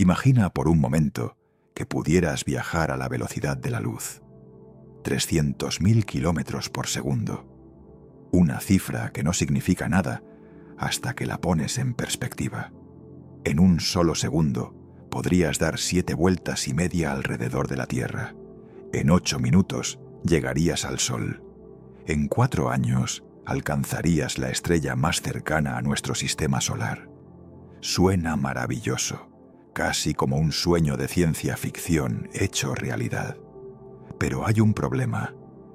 Imagina por un momento que pudieras viajar a la velocidad de la luz, 300.000 kilómetros por segundo. Una cifra que no significa nada hasta que la pones en perspectiva. En un solo segundo podrías dar 7 vueltas y media alrededor de la Tierra. En 8 minutos llegarías al Sol. En 4 años alcanzarías la estrella más cercana a nuestro sistema solar. Suena maravilloso, casi como un sueño de ciencia ficción hecho realidad. Pero hay un problema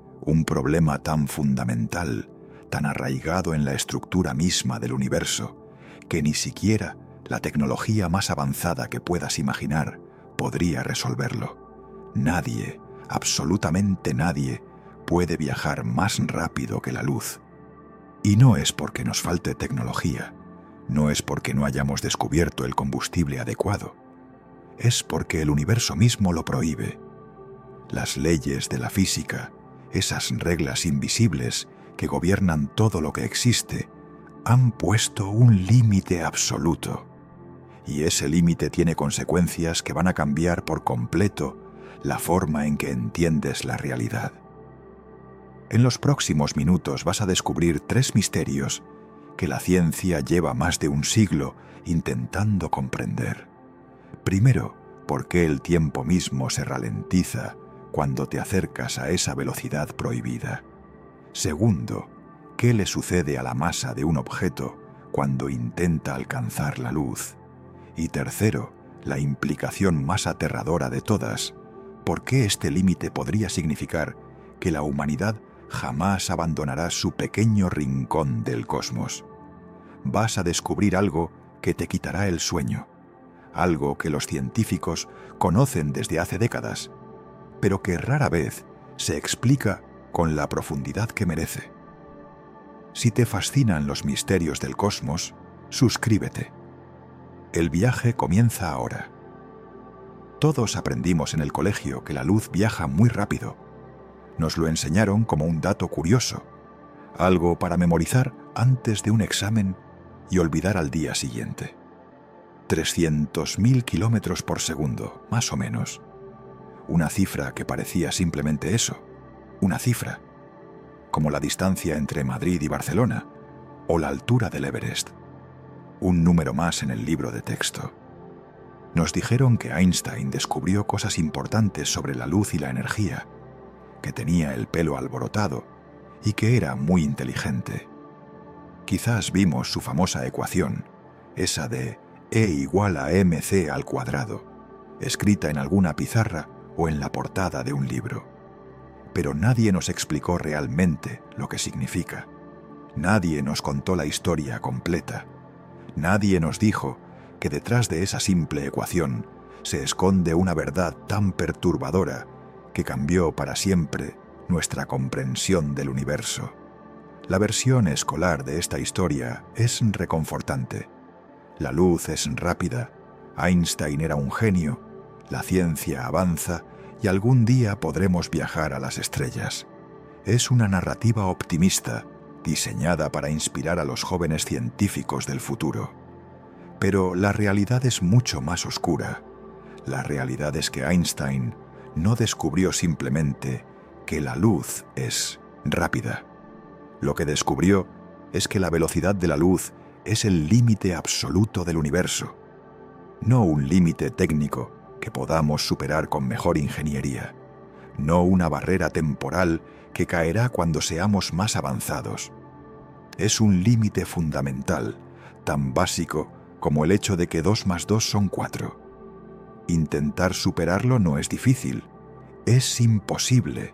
tan fundamental, tan arraigado en la estructura misma del universo, que ni siquiera la tecnología más avanzada que puedas imaginar podría resolverlo. Nadie, absolutamente nadie, puede viajar más rápido que la luz. Y no es porque nos falte tecnología, no es porque no hayamos descubierto el combustible adecuado, es porque el universo mismo lo prohíbe. Las leyes de la física, esas reglas invisibles que gobiernan todo lo que existe, han puesto un límite absoluto. Y ese límite tiene consecuencias que van a cambiar por completo la forma en que entiendes la realidad. En los próximos minutos vas a descubrir 3 misterios que la ciencia lleva más de un siglo intentando comprender. Primero, ¿por qué el tiempo mismo se ralentiza cuando te acercas a esa velocidad prohibida? Segundo, ¿qué le sucede a la masa de un objeto cuando intenta alcanzar la luz? Y tercero, la implicación más aterradora de todas, ¿por qué este límite podría significar que la humanidad jamás abandonará su pequeño rincón del cosmos? Vas a descubrir algo que te quitará el sueño, algo que los científicos conocen desde hace décadas, pero que rara vez se explica con la profundidad que merece. Si te fascinan los misterios del cosmos, suscríbete. El viaje comienza ahora. Todos aprendimos en el colegio que la luz viaja muy rápido. Nos lo enseñaron como un dato curioso, algo para memorizar antes de un examen y olvidar al día siguiente. 300.000 kilómetros por segundo, más o menos. Una cifra que parecía simplemente eso, una cifra, como la distancia entre Madrid y Barcelona o la altura del Everest. Un número más en el libro de texto. Nos dijeron que Einstein descubrió cosas importantes sobre la luz y la energía, que tenía el pelo alborotado y que era muy inteligente. Quizás vimos su famosa ecuación, esa de E igual a mc al cuadrado, escrita en alguna pizarra o en la portada de un libro. Pero nadie nos explicó realmente lo que significa. Nadie nos contó la historia completa. Nadie nos dijo que detrás de esa simple ecuación se esconde una verdad tan perturbadora que cambió para siempre nuestra comprensión del universo. La versión escolar de esta historia es reconfortante. La luz es rápida, Einstein era un genio, la ciencia avanza y algún día podremos viajar a las estrellas. Es una narrativa optimista, diseñada para inspirar a los jóvenes científicos del futuro. Pero la realidad es mucho más oscura. La realidad es que Einstein no descubrió simplemente que la luz es rápida. Lo que descubrió es que la velocidad de la luz es el límite absoluto del universo, no un límite técnico que podamos superar con mejor ingeniería, no una barrera temporal que caerá cuando seamos más avanzados. Es un límite fundamental, tan básico como el hecho de que 2 más 2 son 4. Intentar superarlo no es difícil, es imposible.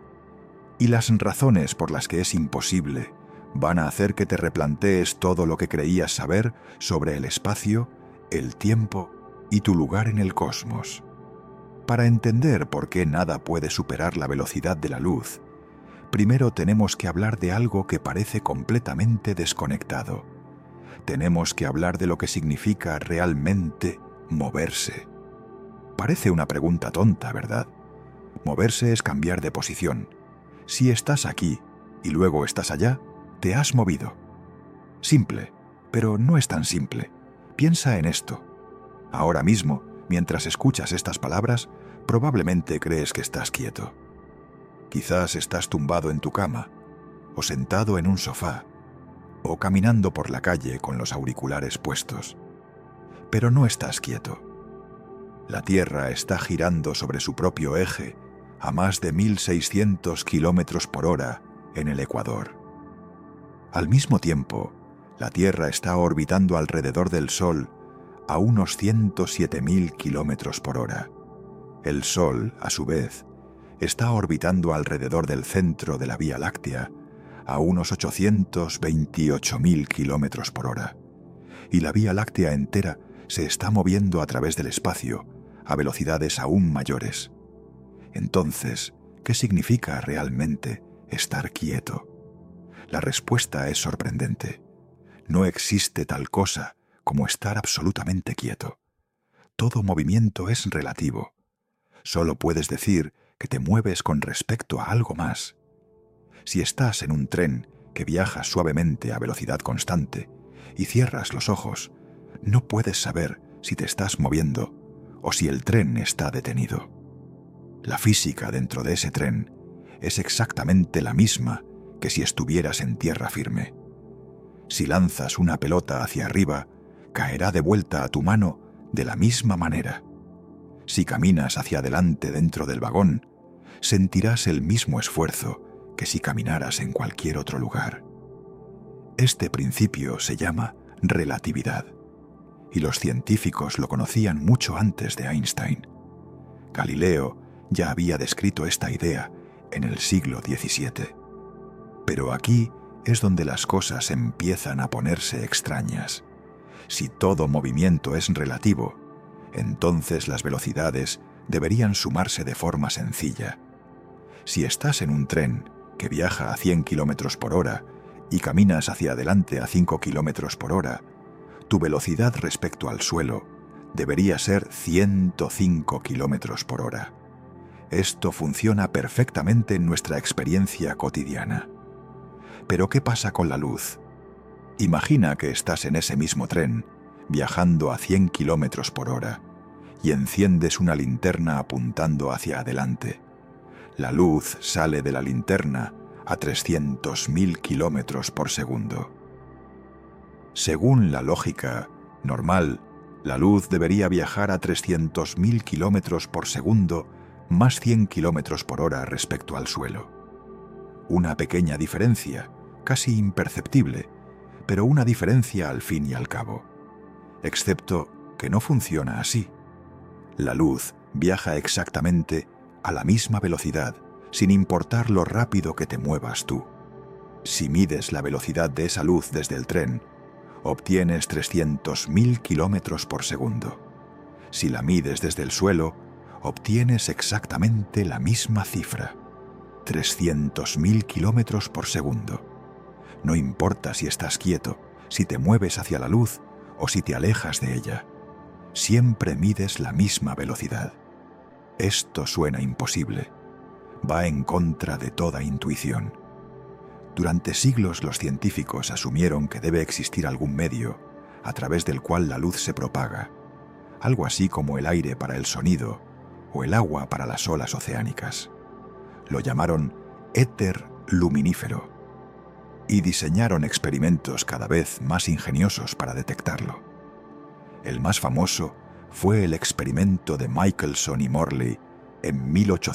Y las razones por las que es imposible van a hacer que te replantees todo lo que creías saber sobre el espacio, el tiempo y tu lugar en el cosmos. Para entender por qué nada puede superar la velocidad de la luz, primero tenemos que hablar de algo que parece completamente desconectado. Tenemos que hablar de lo que significa realmente moverse. Parece una pregunta tonta, ¿verdad? Moverse es cambiar de posición. Si estás aquí y luego estás allá, te has movido. Simple, pero no es tan simple. Piensa en esto. Ahora mismo, Mientras escuchas estas palabras, probablemente crees que estás quieto. Quizás estás tumbado en tu cama, o sentado en un sofá, o caminando por la calle con los auriculares puestos. Pero no estás quieto. La Tierra está girando sobre su propio eje a más de 1.600 kilómetros por hora en el Ecuador. Al mismo tiempo, la Tierra está orbitando alrededor del Sol a unos 107.000 kilómetros por hora. El Sol, a su vez, está orbitando alrededor del centro de la Vía Láctea a unos 828.000 kilómetros por hora. Y la Vía Láctea entera se está moviendo a través del espacio a velocidades aún mayores. Entonces, ¿qué significa realmente estar quieto? La respuesta es sorprendente. No existe tal cosa como estar absolutamente quieto. Todo movimiento es relativo. Solo puedes decir que te mueves con respecto a algo más. Si estás en un tren que viaja suavemente a velocidad constante y cierras los ojos, no puedes saber si te estás moviendo o si el tren está detenido. La física dentro de ese tren es exactamente la misma que si estuvieras en tierra firme. Si lanzas una pelota hacia arriba, caerá de vuelta a tu mano de la misma manera. Si caminas hacia adelante dentro del vagón, sentirás el mismo esfuerzo que si caminaras en cualquier otro lugar. Este principio se llama relatividad, y los científicos lo conocían mucho antes de Einstein. Galileo ya había descrito esta idea en el siglo XVII. Pero aquí es donde las cosas empiezan a ponerse extrañas. Si todo movimiento es relativo, entonces las velocidades deberían sumarse de forma sencilla. Si estás en un tren que viaja a 100 kilómetros por hora y caminas hacia adelante a 5 kilómetros por hora, tu velocidad respecto al suelo debería ser 105 kilómetros por hora. Esto funciona perfectamente en nuestra experiencia cotidiana. Pero ¿qué pasa con la luz? Imagina que estás en ese mismo tren, viajando a 100 kilómetros por hora, y enciendes una linterna apuntando hacia adelante. La luz sale de la linterna a 300.000 kilómetros por segundo. Según la lógica normal, la luz debería viajar a 300.000 kilómetros por segundo más 100 kilómetros por hora respecto al suelo. Una pequeña diferencia, casi imperceptible, pero una diferencia al fin y al cabo. Excepto que no funciona así. La luz viaja exactamente a la misma velocidad, sin importar lo rápido que te muevas tú. Si mides la velocidad de esa luz desde el tren, obtienes 300.000 kilómetros por segundo. Si la mides desde el suelo, obtienes exactamente la misma cifra, 300.000 kilómetros por segundo. No importa si estás quieto, si te mueves hacia la luz o si te alejas de ella. Siempre mides la misma velocidad. Esto suena imposible. Va en contra de toda intuición. Durante siglos los científicos asumieron que debe existir algún medio a través del cual la luz se propaga, algo así como el aire para el sonido o el agua para las olas oceánicas. Lo llamaron éter luminífero y diseñaron experimentos cada vez más ingeniosos para detectarlo. El más famoso fue el experimento de Michelson y Morley en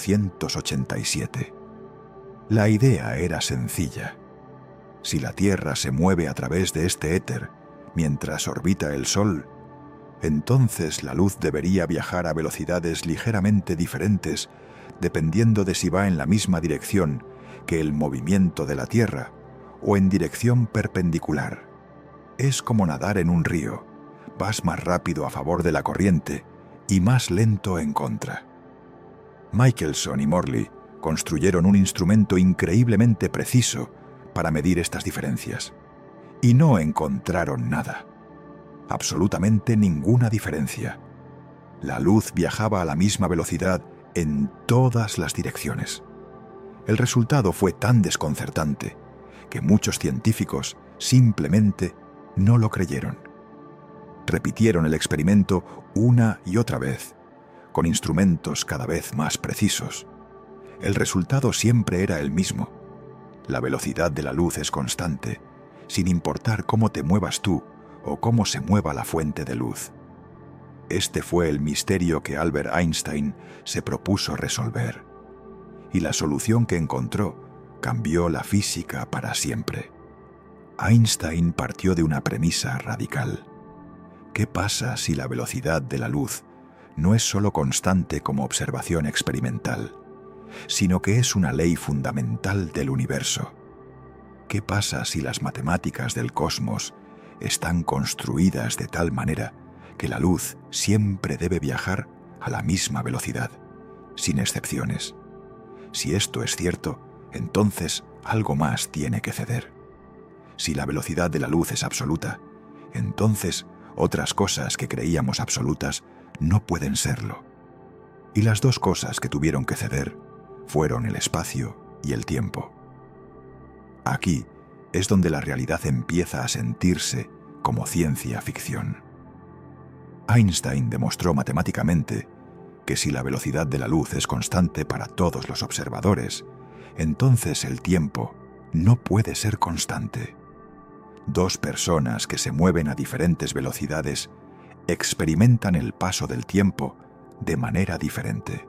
1887. La idea era sencilla. Si la Tierra se mueve a través de este éter mientras orbita el Sol, entonces la luz debería viajar a velocidades ligeramente diferentes dependiendo de si va en la misma dirección que el movimiento de la Tierra o en dirección perpendicular. Es como nadar en un río. Vas más rápido a favor de la corriente y más lento en contra. Michelson y Morley construyeron un instrumento increíblemente preciso para medir estas diferencias. Y no encontraron nada. Absolutamente ninguna diferencia. La luz viajaba a la misma velocidad en todas las direcciones. El resultado fue tan desconcertante que muchos científicos simplemente no lo creyeron. Repitieron el experimento una y otra vez, con instrumentos cada vez más precisos. El resultado siempre era el mismo. La velocidad de la luz es constante, sin importar cómo te muevas tú o cómo se mueva la fuente de luz. Este fue el misterio que Albert Einstein se propuso resolver. Y la solución que encontró cambió la física para siempre. Einstein partió de una premisa radical. ¿Qué pasa si la velocidad de la luz no es solo constante como observación experimental, sino que es una ley fundamental del universo? ¿Qué pasa si las matemáticas del cosmos están construidas de tal manera que la luz siempre debe viajar a la misma velocidad, sin excepciones? Si esto es cierto, entonces algo más tiene que ceder. Si la velocidad de la luz es absoluta, entonces otras cosas que creíamos absolutas no pueden serlo. Y las dos cosas que tuvieron que ceder fueron el espacio y el tiempo. Aquí es donde la realidad empieza a sentirse como ciencia ficción. Einstein demostró matemáticamente que si la velocidad de la luz es constante para todos los observadores, entonces el tiempo no puede ser constante. Dos personas que se mueven a diferentes velocidades experimentan el paso del tiempo de manera diferente.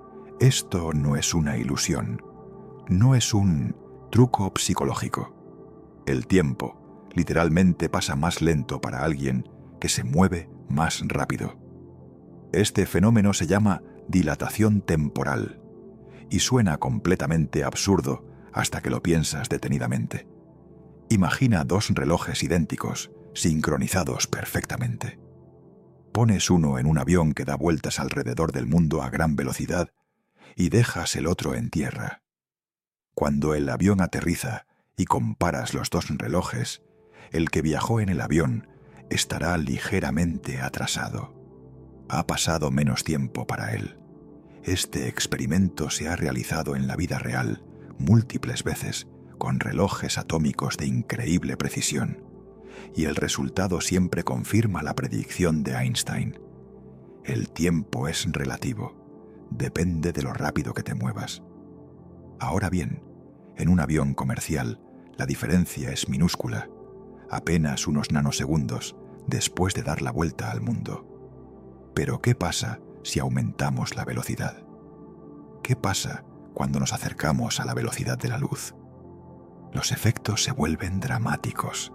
Esto no es una ilusión, no es un truco psicológico. El tiempo literalmente pasa más lento para alguien que se mueve más rápido. Este fenómeno se llama dilatación temporal y suena completamente absurdo hasta que lo piensas detenidamente. Imagina dos relojes idénticos, sincronizados perfectamente. Pones uno en un avión que da vueltas alrededor del mundo a gran velocidad y dejas el otro en tierra. Cuando el avión aterriza y comparas los dos relojes, el que viajó en el avión estará ligeramente atrasado. Ha pasado menos tiempo para él. Este experimento se ha realizado en la vida real múltiples veces con relojes atómicos de increíble precisión, y el resultado siempre confirma la predicción de Einstein. El tiempo es relativo, depende de lo rápido que te muevas. Ahora bien, en un avión comercial, la diferencia es minúscula, apenas unos nanosegundos después de dar la vuelta al mundo. Pero ¿qué pasa si aumentamos la velocidad? ¿Qué pasa cuando nos acercamos a la velocidad de la luz? Los efectos se vuelven dramáticos.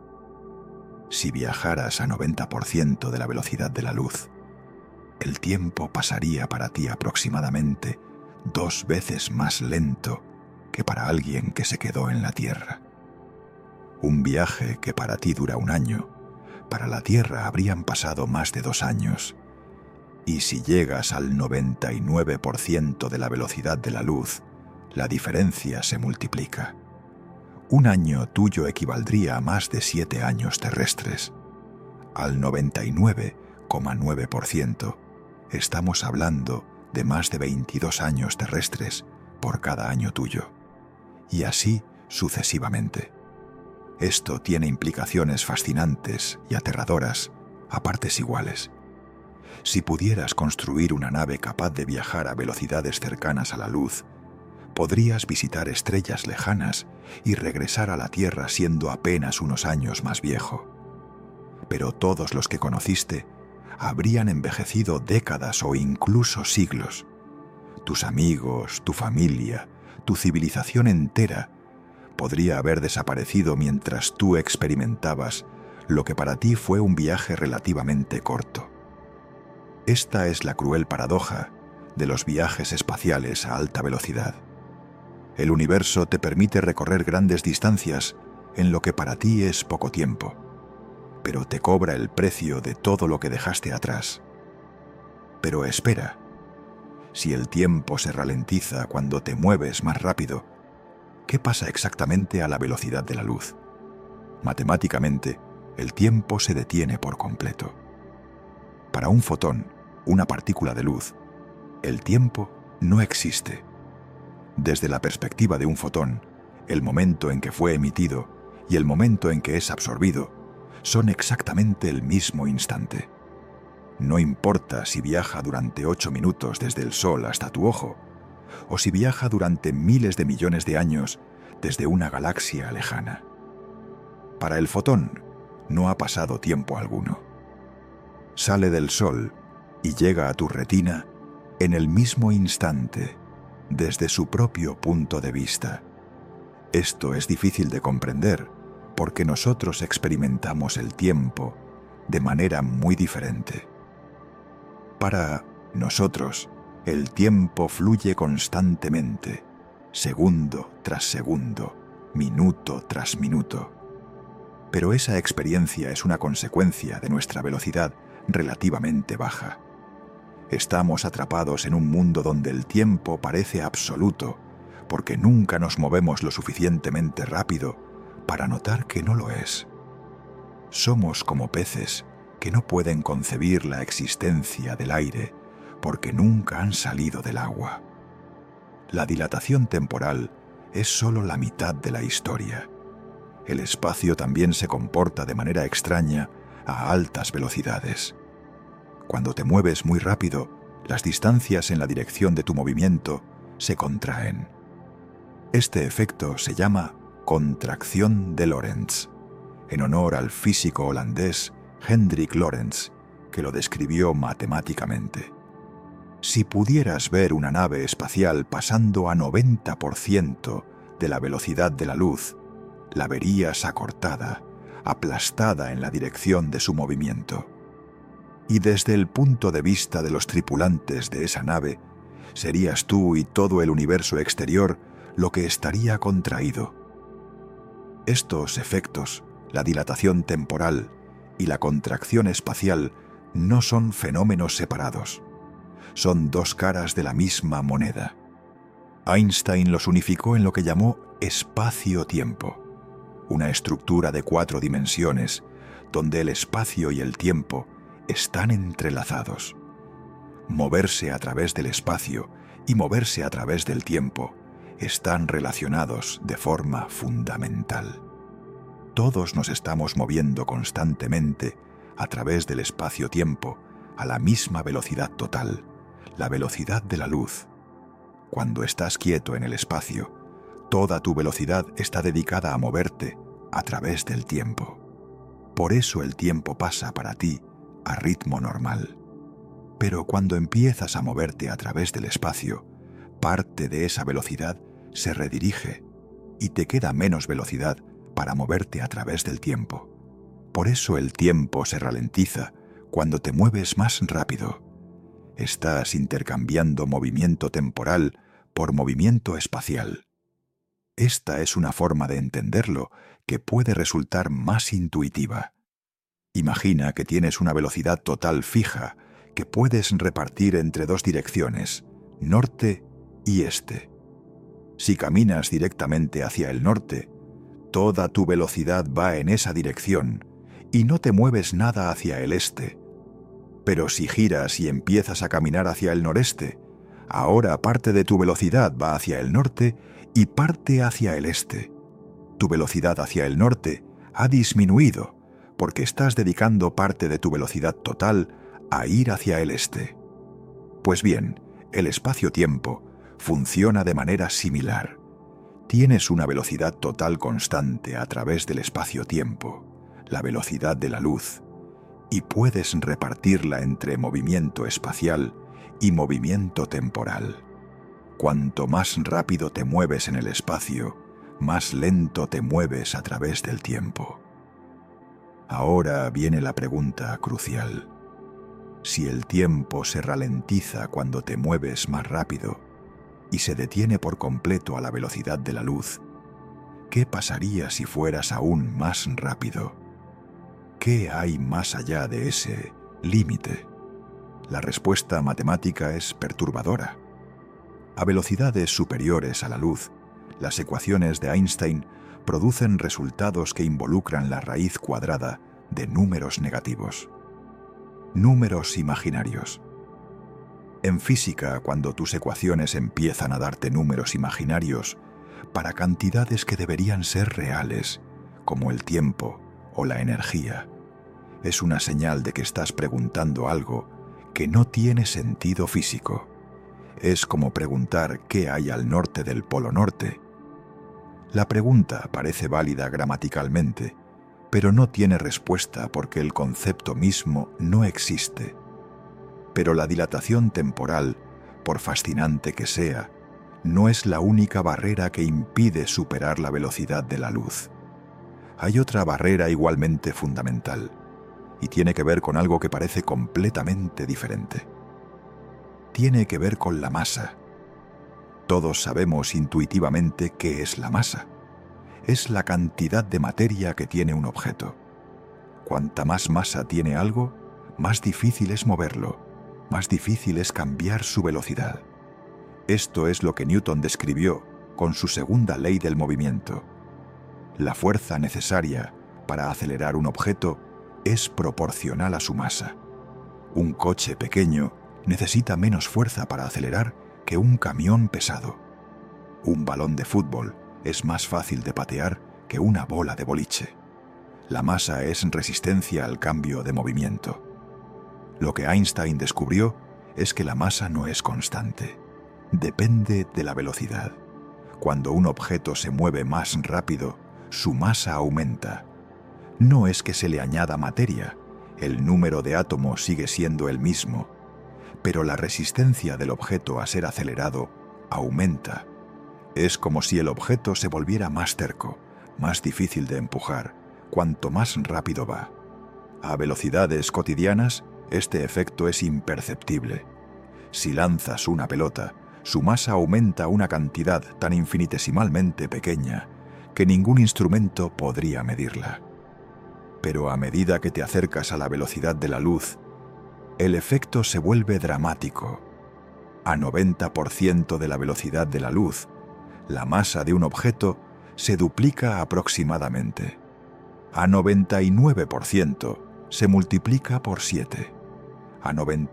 Si viajaras a 90% de la velocidad de la luz, el tiempo pasaría para ti aproximadamente 2 veces más lento que para alguien que se quedó en la Tierra. Un viaje que para ti dura 1 año, para la Tierra habrían pasado más de 2 años. Y si llegas al 99% de la velocidad de la luz, la diferencia se multiplica. 1 año tuyo equivaldría a más de 7 años terrestres. Al 99,9% estamos hablando de más de 22 años terrestres por cada año tuyo. Y así sucesivamente. Esto tiene implicaciones fascinantes y aterradoras a partes iguales. Si pudieras construir una nave capaz de viajar a velocidades cercanas a la luz, podrías visitar estrellas lejanas y regresar a la Tierra siendo apenas unos años más viejo. Pero todos los que conociste habrían envejecido décadas o incluso siglos. Tus amigos, tu familia, tu civilización entera podría haber desaparecido mientras tú experimentabas lo que para ti fue un viaje relativamente corto. Esta es la cruel paradoja de los viajes espaciales a alta velocidad. El universo te permite recorrer grandes distancias en lo que para ti es poco tiempo, pero te cobra el precio de todo lo que dejaste atrás. Pero espera, si el tiempo se ralentiza cuando te mueves más rápido, ¿qué pasa exactamente a la velocidad de la luz? Matemáticamente, el tiempo se detiene por completo. Para un fotón, una partícula de luz, el tiempo no existe. Desde la perspectiva de un fotón, el momento en que fue emitido y el momento en que es absorbido son exactamente el mismo instante. No importa si viaja durante 8 minutos desde el Sol hasta tu ojo, o si viaja durante miles de millones de años desde una galaxia lejana. Para el fotón no ha pasado tiempo alguno. Sale del Sol y llega a tu retina en el mismo instante, desde su propio punto de vista. Esto es difícil de comprender porque nosotros experimentamos el tiempo de manera muy diferente. Para nosotros, el tiempo fluye constantemente, segundo tras segundo, minuto tras minuto. Pero esa experiencia es una consecuencia de nuestra velocidad relativamente baja. Estamos atrapados en un mundo donde el tiempo parece absoluto, porque nunca nos movemos lo suficientemente rápido para notar que no lo es. Somos como peces que no pueden concebir la existencia del aire porque nunca han salido del agua. La dilatación temporal es solo la mitad de la historia. El espacio también se comporta de manera extraña a altas velocidades. Cuando te mueves muy rápido, las distancias en la dirección de tu movimiento se contraen. Este efecto se llama contracción de Lorentz, en honor al físico holandés Hendrik Lorentz, que lo describió matemáticamente. Si pudieras ver una nave espacial pasando a 90% de la velocidad de la luz, la verías acortada, aplastada en la dirección de su movimiento. Y desde el punto de vista de los tripulantes de esa nave, serías tú y todo el universo exterior lo que estaría contraído. Estos efectos, la dilatación temporal y la contracción espacial, no son fenómenos separados. Son dos caras de la misma moneda. Einstein los unificó en lo que llamó espacio-tiempo, una estructura de 4 dimensiones, donde el espacio y el tiempo están entrelazados. Moverse a través del espacio y moverse a través del tiempo están relacionados de forma fundamental. Todos nos estamos moviendo constantemente a través del espacio-tiempo a la misma velocidad total, la velocidad de la luz. Cuando estás quieto en el espacio, toda tu velocidad está dedicada a moverte a través del tiempo. Por eso el tiempo pasa para ti a ritmo normal. Pero cuando empiezas a moverte a través del espacio, parte de esa velocidad se redirige y te queda menos velocidad para moverte a través del tiempo. Por eso el tiempo se ralentiza cuando te mueves más rápido. Estás intercambiando movimiento temporal por movimiento espacial. Esta es una forma de entenderlo que puede resultar más intuitiva. Imagina que tienes una velocidad total fija que puedes repartir entre 2 direcciones, norte y este. Si caminas directamente hacia el norte, toda tu velocidad va en esa dirección y no te mueves nada hacia el este. Pero si giras y empiezas a caminar hacia el noreste, ahora parte de tu velocidad va hacia el norte y parte hacia el este. Tu velocidad hacia el norte ha disminuido porque estás dedicando parte de tu velocidad total a ir hacia el este. Pues bien, el espacio-tiempo funciona de manera similar. Tienes una velocidad total constante a través del espacio-tiempo, la velocidad de la luz, y puedes repartirla entre movimiento espacial y movimiento temporal. Cuanto más rápido te mueves en el espacio, más lento te mueves a través del tiempo. Ahora viene la pregunta crucial. Si el tiempo se ralentiza cuando te mueves más rápido y se detiene por completo a la velocidad de la luz, ¿qué pasaría si fueras aún más rápido? ¿Qué hay más allá de ese límite? La respuesta matemática es perturbadora. A velocidades superiores a la luz, las ecuaciones de Einstein producen resultados que involucran la raíz cuadrada de números negativos. Números imaginarios. En física, cuando tus ecuaciones empiezan a darte números imaginarios para cantidades que deberían ser reales, como el tiempo o la energía, es una señal de que estás preguntando algo que no tiene sentido físico. Es como preguntar qué hay al norte del Polo Norte. La pregunta parece válida gramaticalmente, pero no tiene respuesta porque el concepto mismo no existe. Pero la dilatación temporal, por fascinante que sea, no es la única barrera que impide superar la velocidad de la luz. Hay otra barrera igualmente fundamental, y tiene que ver con algo que parece completamente diferente. Tiene que ver con la masa. Todos sabemos intuitivamente qué es la masa. Es la cantidad de materia que tiene un objeto. Cuanta más masa tiene algo, más difícil es moverlo, más difícil es cambiar su velocidad. Esto es lo que Newton describió con su segunda ley del movimiento. La fuerza necesaria para acelerar un objeto es proporcional a su masa. Un coche pequeño necesita menos fuerza para acelerar que un camión pesado. Un balón de fútbol es más fácil de patear que una bola de boliche. La masa es resistencia al cambio de movimiento. Lo que Einstein descubrió es que la masa no es constante. Depende de la velocidad. Cuando un objeto se mueve más rápido, su masa aumenta. No es que se le añada materia, el número de átomos sigue siendo el mismo, pero la resistencia del objeto a ser acelerado aumenta. Es como si el objeto se volviera más terco, más difícil de empujar, cuanto más rápido va. A velocidades cotidianas, este efecto es imperceptible. Si lanzas una pelota, su masa aumenta una cantidad tan infinitesimalmente pequeña que ningún instrumento podría medirla. Pero a medida que te acercas a la velocidad de la luz, el efecto se vuelve dramático. A 90% de la velocidad de la luz, la masa de un objeto se duplica aproximadamente. A 99% se multiplica por 7. A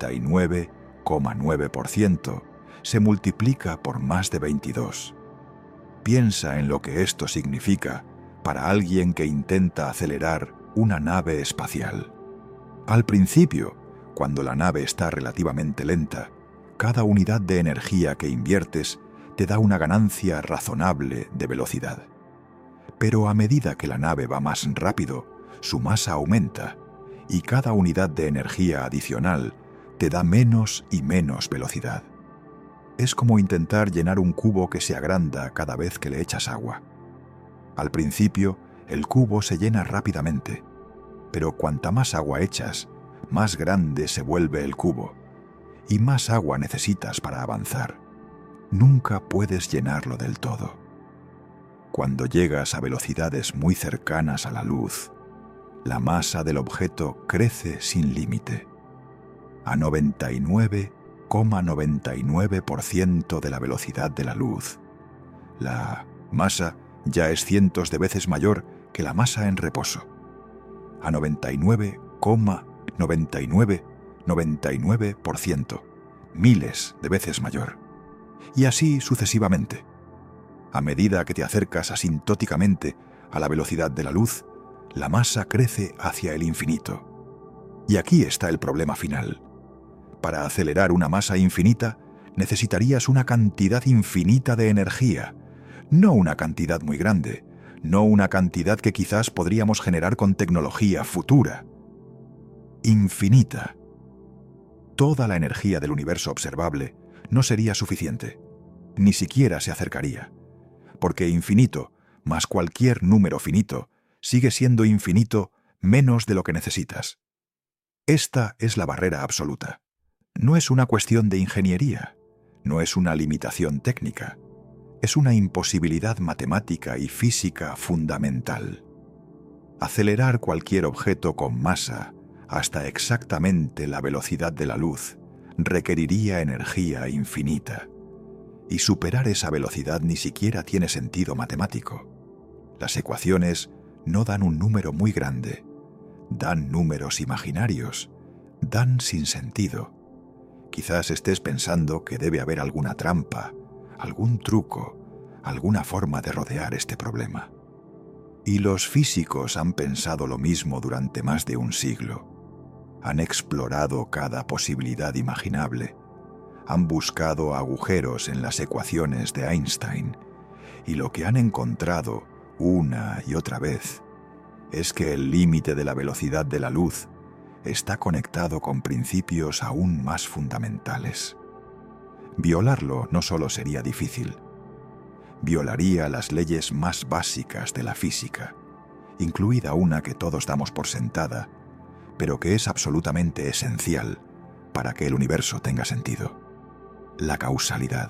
99,9% se multiplica por más de 22. Piensa en lo que esto significa para alguien que intenta acelerar una nave espacial. Al principio, cuando la nave está relativamente lenta, cada unidad de energía que inviertes te da una ganancia razonable de velocidad. Pero a medida que la nave va más rápido, su masa aumenta y cada unidad de energía adicional te da menos y menos velocidad. Es como intentar llenar un cubo que se agranda cada vez que le echas agua. Al principio, el cubo se llena rápidamente, pero cuanta más agua echas, más grande se vuelve el cubo, y más agua necesitas para avanzar. Nunca puedes llenarlo del todo. Cuando llegas a velocidades muy cercanas a la luz, la masa del objeto crece sin límite. A 99,99% de la velocidad de la luz, la masa ya es cientos de veces mayor que la masa en reposo. A 99,9999%, miles de veces mayor. Y así sucesivamente. A medida que te acercas asintóticamente a la velocidad de la luz, la masa crece hacia el infinito. Y aquí está el problema final. Para acelerar una masa infinita, necesitarías una cantidad infinita de energía, no una cantidad muy grande, no una cantidad que quizás podríamos generar con tecnología futura. Infinita. Toda la energía del universo observable no sería suficiente, ni siquiera se acercaría, porque infinito más cualquier número finito sigue siendo infinito menos de lo que necesitas. Esta es la barrera absoluta. No es una cuestión de ingeniería, no es una limitación técnica, es una imposibilidad matemática y física fundamental. Acelerar cualquier objeto con masa hasta exactamente la velocidad de la luz requeriría energía infinita, y superar esa velocidad ni siquiera tiene sentido matemático. Las ecuaciones no dan un número muy grande, dan números imaginarios, dan sin sentido. Quizás estés pensando que debe haber alguna trampa, algún truco, alguna forma de rodear este problema. Y los físicos han pensado lo mismo durante más de un siglo. Han explorado cada posibilidad imaginable. Han buscado agujeros en las ecuaciones de Einstein. Y lo que han encontrado una y otra vez es que el límite de la velocidad de la luz está conectado con principios aún más fundamentales. Violarlo no solo sería difícil, violaría las leyes más básicas de la física, incluida una que todos damos por sentada, pero que es absolutamente esencial para que el universo tenga sentido: la causalidad.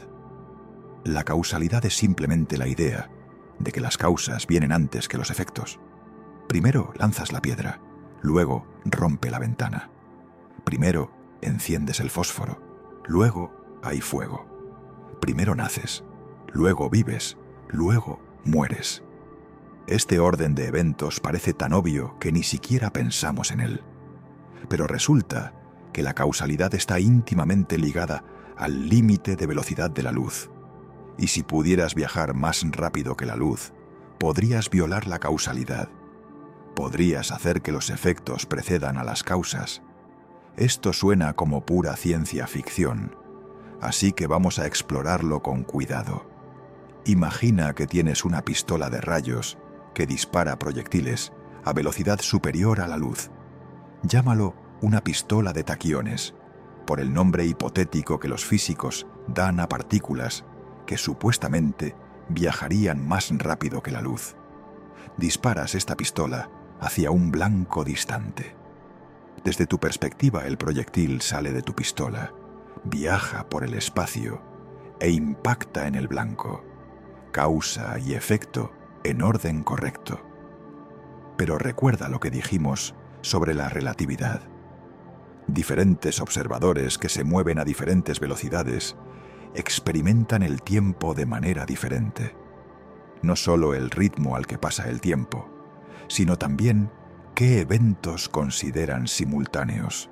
La causalidad es simplemente la idea de que las causas vienen antes que los efectos. Primero lanzas la piedra, luego rompe la ventana. Primero enciendes el fósforo, luego hay fuego. Primero naces, luego vives, luego mueres. Este orden de eventos parece tan obvio que ni siquiera pensamos en él. Pero resulta que la causalidad está íntimamente ligada al límite de velocidad de la luz. Y si pudieras viajar más rápido que la luz, podrías violar la causalidad. Podrías hacer que los efectos precedan a las causas. Esto suena como pura ciencia ficción, así que vamos a explorarlo con cuidado. Imagina que tienes una pistola de rayos que dispara proyectiles a velocidad superior a la luz. Llámalo una pistola de taquiones, por el nombre hipotético que los físicos dan a partículas que supuestamente viajarían más rápido que la luz. Disparas esta pistola hacia un blanco distante. Desde tu perspectiva, el proyectil sale de tu pistola, viaja por el espacio e impacta en el blanco. Causa y efecto en orden correcto. Pero recuerda lo que dijimos sobre la relatividad. Diferentes observadores que se mueven a diferentes velocidades experimentan el tiempo de manera diferente. No solo el ritmo al que pasa el tiempo, sino también qué eventos consideran simultáneos.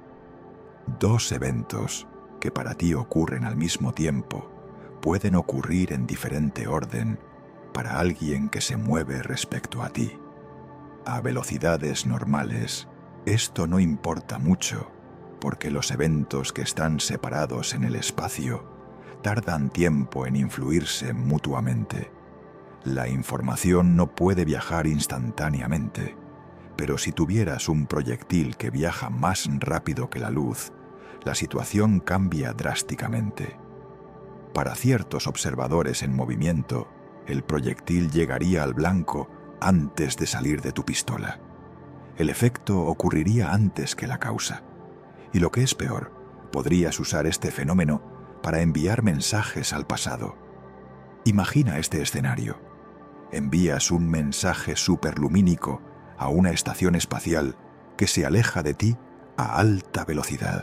Dos eventos que para ti ocurren al mismo tiempo pueden ocurrir en diferente orden para alguien que se mueve respecto a ti. A velocidades normales, esto no importa mucho, porque los eventos que están separados en el espacio tardan tiempo en influirse mutuamente. La información no puede viajar instantáneamente, pero si tuvieras un proyectil que viaja más rápido que la luz, la situación cambia drásticamente. Para ciertos observadores en movimiento, el proyectil llegaría al blanco antes de salir de tu pistola. El efecto ocurriría antes que la causa. Y lo que es peor, podrías usar este fenómeno para enviar mensajes al pasado. Imagina este escenario. Envías un mensaje superlumínico a una estación espacial que se aleja de ti a alta velocidad.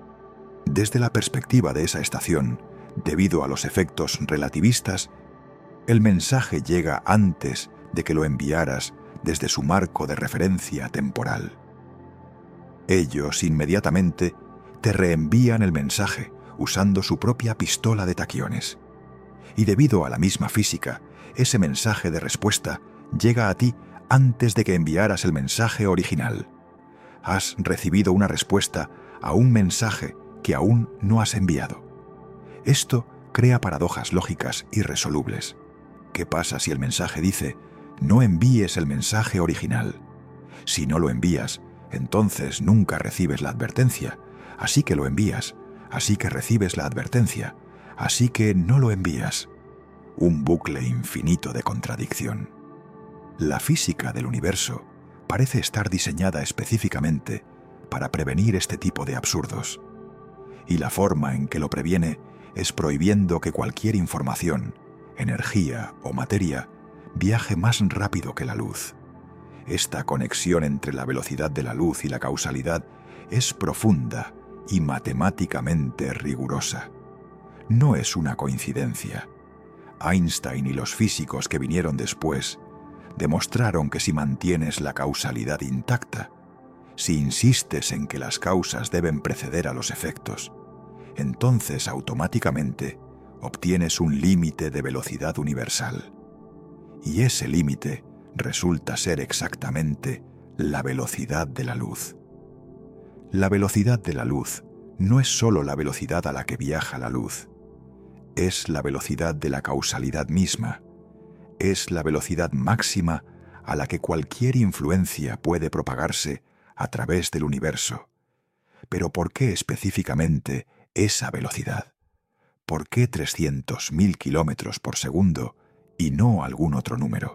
Desde la perspectiva de esa estación, debido a los efectos relativistas, el mensaje llega antes de que lo enviaras desde su marco de referencia temporal. Ellos inmediatamente te reenvían el mensaje usando su propia pistola de taquiones. Y debido a la misma física, ese mensaje de respuesta llega a ti antes de que enviaras el mensaje original. Has recibido una respuesta a un mensaje que aún no has enviado. Esto crea paradojas lógicas irresolubles. ¿Qué pasa si el mensaje dice: no envíes el mensaje original? Si no lo envías, entonces nunca recibes la advertencia, así que lo envías, así que recibes la advertencia, así que no lo envías. Un bucle infinito de contradicción. La física del universo parece estar diseñada específicamente para prevenir este tipo de absurdos. Y la forma en que lo previene es prohibiendo que cualquier información, energía o materia viaje más rápido que la luz. Esta conexión entre la velocidad de la luz y la causalidad es profunda y matemáticamente rigurosa. No es una coincidencia. Einstein y los físicos que vinieron después demostraron que si mantienes la causalidad intacta, si insistes en que las causas deben preceder a los efectos, entonces automáticamente obtienes un límite de velocidad universal. Y ese límite resulta ser exactamente la velocidad de la luz. La velocidad de la luz no es sólo la velocidad a la que viaja la luz, es la velocidad de la causalidad misma, es la velocidad máxima a la que cualquier influencia puede propagarse a través del universo. Pero ¿por qué específicamente esa velocidad? ¿Por qué 300.000 kilómetros por segundo y no algún otro número?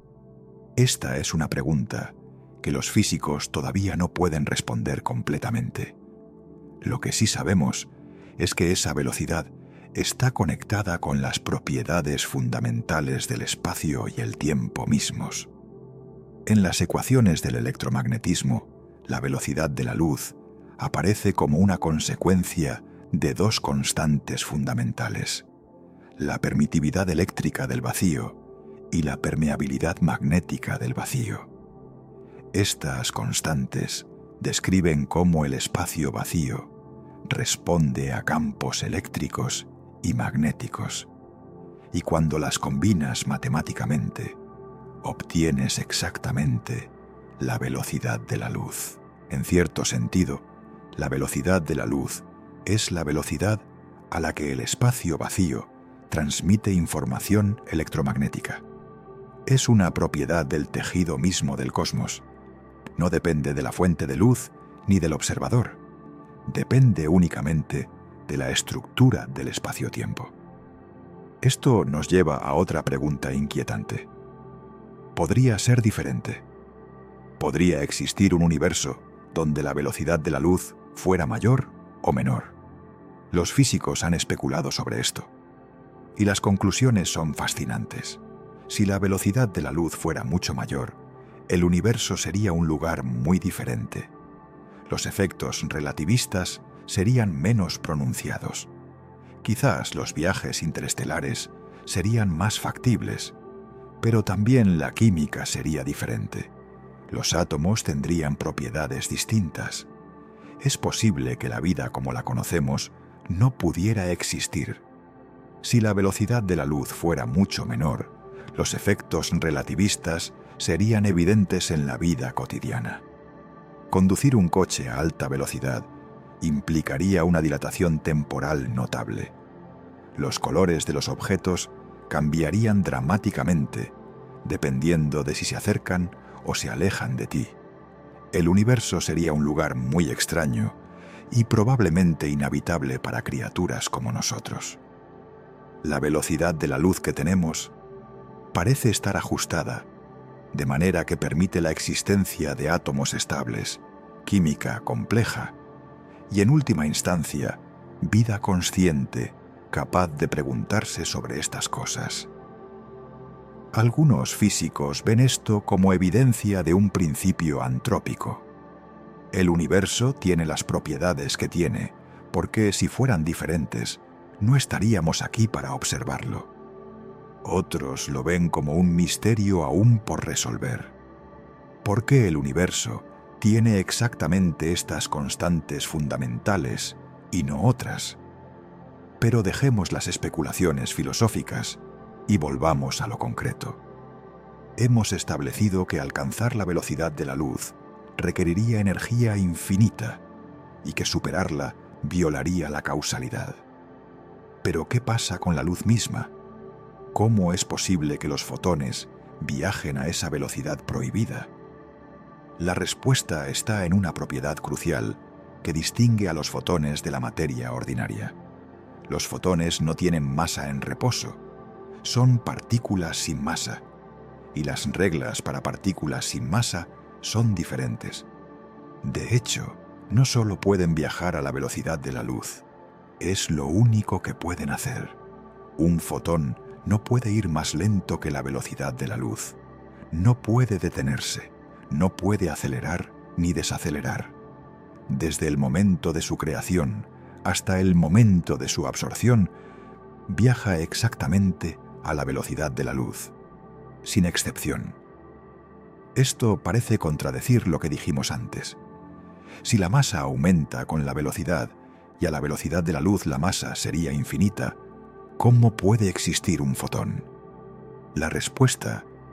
Esta es una pregunta que los físicos todavía no pueden responder completamente. Lo que sí sabemos es que esa velocidad está conectada con las propiedades fundamentales del espacio y el tiempo mismos. En las ecuaciones del electromagnetismo, la velocidad de la luz aparece como una consecuencia de dos constantes fundamentales: la permitividad eléctrica del vacío y la permeabilidad magnética del vacío. Estas constantes describen cómo el espacio vacío responde a campos eléctricos y magnéticos, y cuando las combinas matemáticamente, obtienes exactamente la velocidad de la luz. En cierto sentido, la velocidad de la luz es la velocidad a la que el espacio vacío transmite información electromagnética. Es una propiedad del tejido mismo del cosmos. No depende de la fuente de luz ni del observador. Depende únicamente de la estructura del espacio-tiempo. Esto nos lleva a otra pregunta inquietante. ¿Podría ser diferente? ¿Podría existir un universo donde la velocidad de la luz fuera mayor o menor? Los físicos han especulado sobre esto, y las conclusiones son fascinantes. Si la velocidad de la luz fuera mucho mayor, el universo sería un lugar muy diferente. Los efectos relativistas serían menos pronunciados. Quizás los viajes interestelares serían más factibles, pero también la química sería diferente. Los átomos tendrían propiedades distintas. Es posible que la vida como la conocemos no pudiera existir. Si la velocidad de la luz fuera mucho menor, los efectos relativistas serían evidentes en la vida cotidiana. Conducir un coche a alta velocidad implicaría una dilatación temporal notable. Los colores de los objetos cambiarían dramáticamente, dependiendo de si se acercan o se alejan de ti. El universo sería un lugar muy extraño y probablemente inhabitable para criaturas como nosotros. La velocidad de la luz que tenemos parece estar ajustada, de manera que permite la existencia de átomos estables, química compleja y, en última instancia, vida consciente capaz de preguntarse sobre estas cosas. Algunos físicos ven esto como evidencia de un principio antrópico. El universo tiene las propiedades que tiene, porque si fueran diferentes, no estaríamos aquí para observarlo. Otros lo ven como un misterio aún por resolver. ¿Por qué el universo tiene exactamente estas constantes fundamentales y no otras? Pero dejemos las especulaciones filosóficas y volvamos a lo concreto. Hemos establecido que alcanzar la velocidad de la luz requeriría energía infinita y que superarla violaría la causalidad. Pero ¿qué pasa con la luz misma? ¿Cómo es posible que los fotones viajen a esa velocidad prohibida? La respuesta está en una propiedad crucial que distingue a los fotones de la materia ordinaria. Los fotones no tienen masa en reposo, son partículas sin masa, y las reglas para partículas sin masa son diferentes. De hecho, no solo pueden viajar a la velocidad de la luz, es lo único que pueden hacer. Un fotón no puede ir más lento que la velocidad de la luz. No puede detenerse, no puede acelerar ni desacelerar. Desde el momento de su creación hasta el momento de su absorción, viaja exactamente a la velocidad de la luz, sin excepción. Esto parece contradecir lo que dijimos antes. Si la masa aumenta con la velocidad y a la velocidad de la luz la masa sería infinita, ¿cómo puede existir un fotón? La respuesta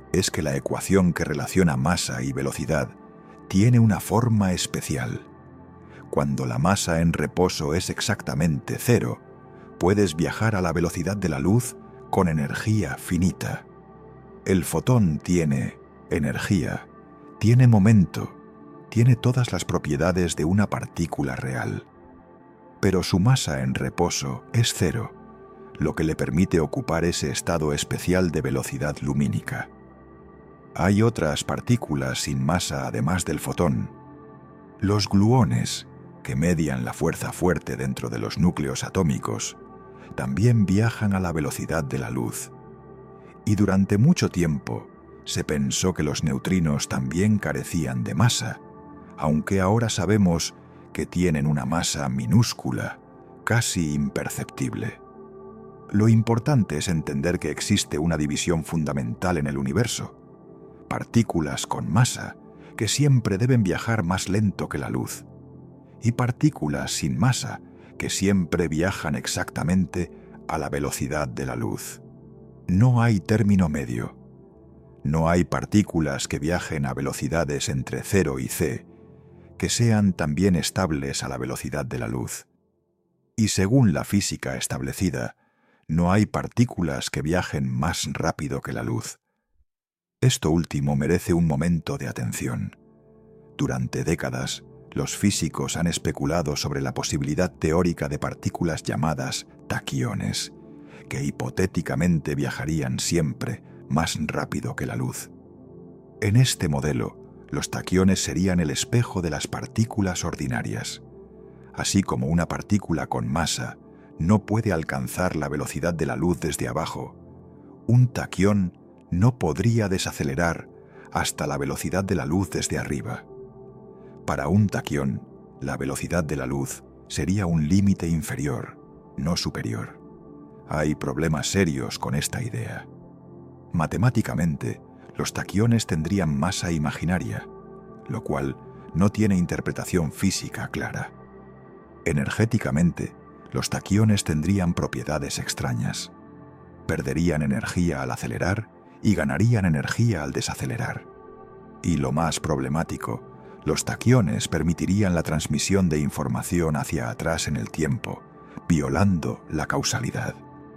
es que la ecuación que relaciona masa y velocidad tiene una forma especial. Cuando la masa en reposo es exactamente cero, puedes viajar a la velocidad de la luz con energía finita. El fotón tiene energía, tiene momento, tiene todas las propiedades de una partícula real. Pero su masa en reposo es cero, lo que le permite ocupar ese estado especial de velocidad lumínica. Hay otras partículas sin masa además del fotón. Los gluones, que median la fuerza fuerte dentro de los núcleos atómicos, también viajan a la velocidad de la luz. Y durante mucho tiempo se pensó que los neutrinos también carecían de masa, aunque ahora sabemos que tienen una masa minúscula, casi imperceptible. Lo importante es entender que existe una división fundamental en el universo: partículas con masa, que siempre deben viajar más lento que la luz, y partículas sin masa, que siempre viajan exactamente a la velocidad de la luz. No hay término medio. No hay partículas que viajen a velocidades entre 0 y c, que sean también estables a la velocidad de la luz. Y según la física establecida, no hay partículas que viajen más rápido que la luz. Esto último merece un momento de atención. Durante décadas, los físicos han especulado sobre la posibilidad teórica de partículas llamadas taquiones, que hipotéticamente viajarían siempre más rápido que la luz. En este modelo, los taquiones serían el espejo de las partículas ordinarias. Así como una partícula con masa no puede alcanzar la velocidad de la luz desde abajo, un taquión no podría desacelerar hasta la velocidad de la luz desde arriba. Para un taquión, la velocidad de la luz sería un límite inferior, no superior. Hay problemas serios con esta idea. Matemáticamente, los taquiones tendrían masa imaginaria, lo cual no tiene interpretación física clara. Energéticamente, los taquiones tendrían propiedades extrañas. Perderían energía al acelerar y ganarían energía al desacelerar. Y lo más problemático, los taquiones permitirían la transmisión de información hacia atrás en el tiempo, violando la causalidad.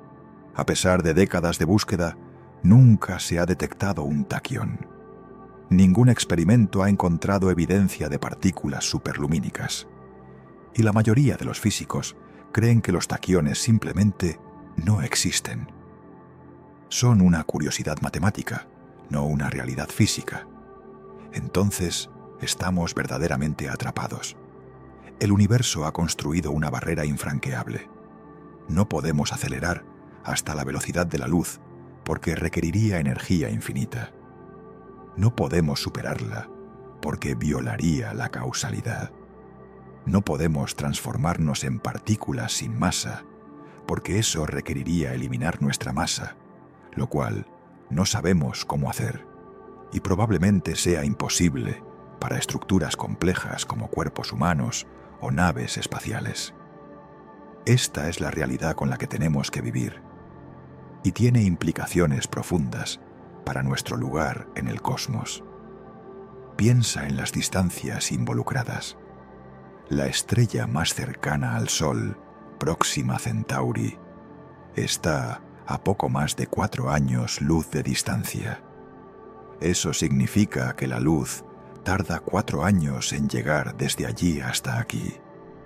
A pesar de décadas de búsqueda, nunca se ha detectado un taquión. Ningún experimento ha encontrado evidencia de partículas superlumínicas. Y la mayoría de los físicos creen que los taquiones simplemente no existen. Son una curiosidad matemática, no una realidad física. Entonces, estamos verdaderamente atrapados. El universo ha construido una barrera infranqueable. No podemos acelerar hasta la velocidad de la luz porque requeriría energía infinita. No podemos superarla porque violaría la causalidad. No podemos transformarnos en partículas sin masa porque eso requeriría eliminar nuestra masa, lo cual no sabemos cómo hacer y probablemente sea imposible para estructuras complejas como cuerpos humanos o naves espaciales. Esta es la realidad con la que tenemos que vivir y tiene implicaciones profundas para nuestro lugar en el cosmos. Piensa en las distancias involucradas. La estrella más cercana al Sol, Próxima Centauri, está a poco más de 4 años luz de distancia. Eso significa que la luz tarda 4 años en llegar desde allí hasta aquí.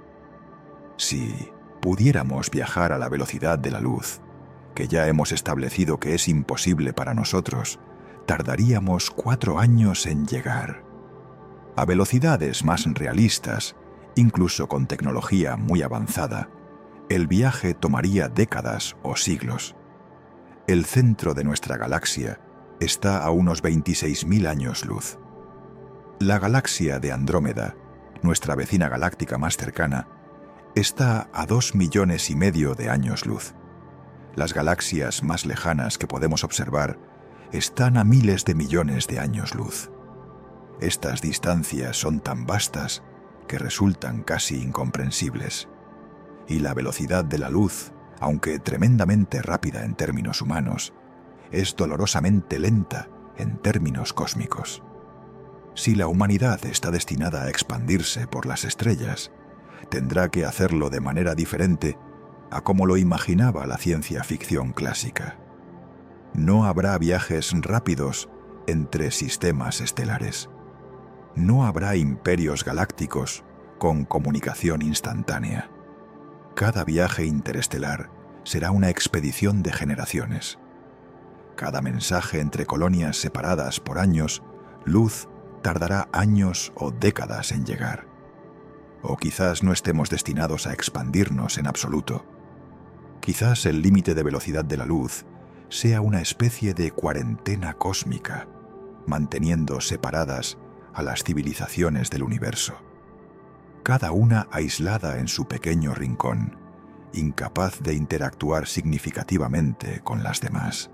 Si pudiéramos viajar a la velocidad de la luz, que ya hemos establecido que es imposible para nosotros, tardaríamos 4 años en llegar. A velocidades más realistas, incluso con tecnología muy avanzada, el viaje tomaría décadas o siglos. El centro de nuestra galaxia está a unos 26.000 años luz. La galaxia de Andrómeda, nuestra vecina galáctica más cercana, está a 2,5 millones de años luz. Las galaxias más lejanas que podemos observar están a miles de millones de años luz. Estas distancias son tan vastas que resultan casi incomprensibles. Y la velocidad de la luz, aunque tremendamente rápida en términos humanos, es dolorosamente lenta en términos cósmicos. Si la humanidad está destinada a expandirse por las estrellas, tendrá que hacerlo de manera diferente a como lo imaginaba la ciencia ficción clásica. No habrá viajes rápidos entre sistemas estelares. No habrá imperios galácticos con comunicación instantánea. Cada viaje interestelar será una expedición de generaciones. Cada mensaje entre colonias separadas por años, luz, tardará años o décadas en llegar. O quizás no estemos destinados a expandirnos en absoluto. Quizás el límite de velocidad de la luz sea una especie de cuarentena cósmica, manteniendo separadas a las civilizaciones del universo. Cada una aislada en su pequeño rincón, incapaz de interactuar significativamente con las demás.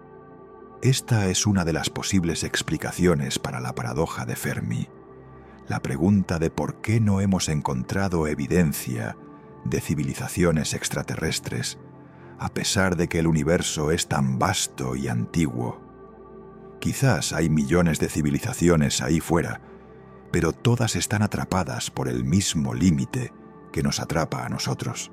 Esta es una de las posibles explicaciones para la paradoja de Fermi, la pregunta de por qué no hemos encontrado evidencia de civilizaciones extraterrestres, a pesar de que el universo es tan vasto y antiguo. Quizás hay millones de civilizaciones ahí fuera, pero todas están atrapadas por el mismo límite que nos atrapa a nosotros.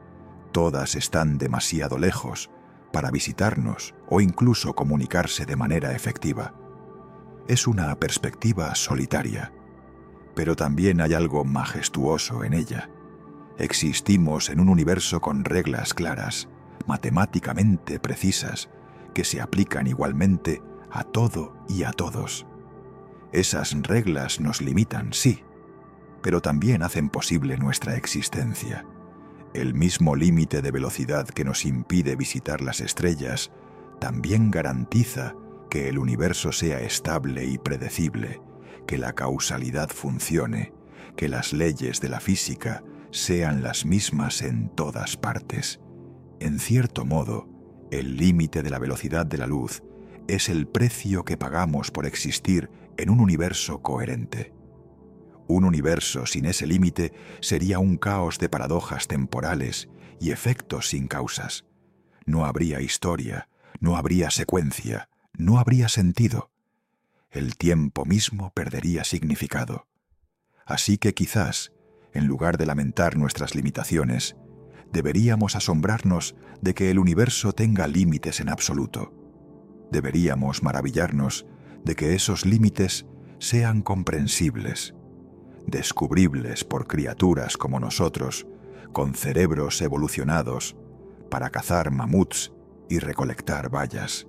Todas están demasiado lejos para visitarnos o incluso comunicarse de manera efectiva. Es una perspectiva solitaria, pero también hay algo majestuoso en ella. Existimos en un universo con reglas claras, matemáticamente precisas, que se aplican igualmente a todo y a todos. Esas reglas nos limitan, sí, pero también hacen posible nuestra existencia. El mismo límite de velocidad que nos impide visitar las estrellas también garantiza que el universo sea estable y predecible, que la causalidad funcione, que las leyes de la física sean las mismas en todas partes. En cierto modo, el límite de la velocidad de la luz es el precio que pagamos por existir en un universo coherente. Un universo sin ese límite sería un caos de paradojas temporales y efectos sin causas. No habría historia, no habría secuencia, no habría sentido. El tiempo mismo perdería significado. Así que quizás, en lugar de lamentar nuestras limitaciones, deberíamos asombrarnos de que el universo tenga límites en absoluto. Deberíamos maravillarnos de que esos límites sean comprensibles, descubribles por criaturas como nosotros, con cerebros evolucionados, para cazar mamuts y recolectar bayas.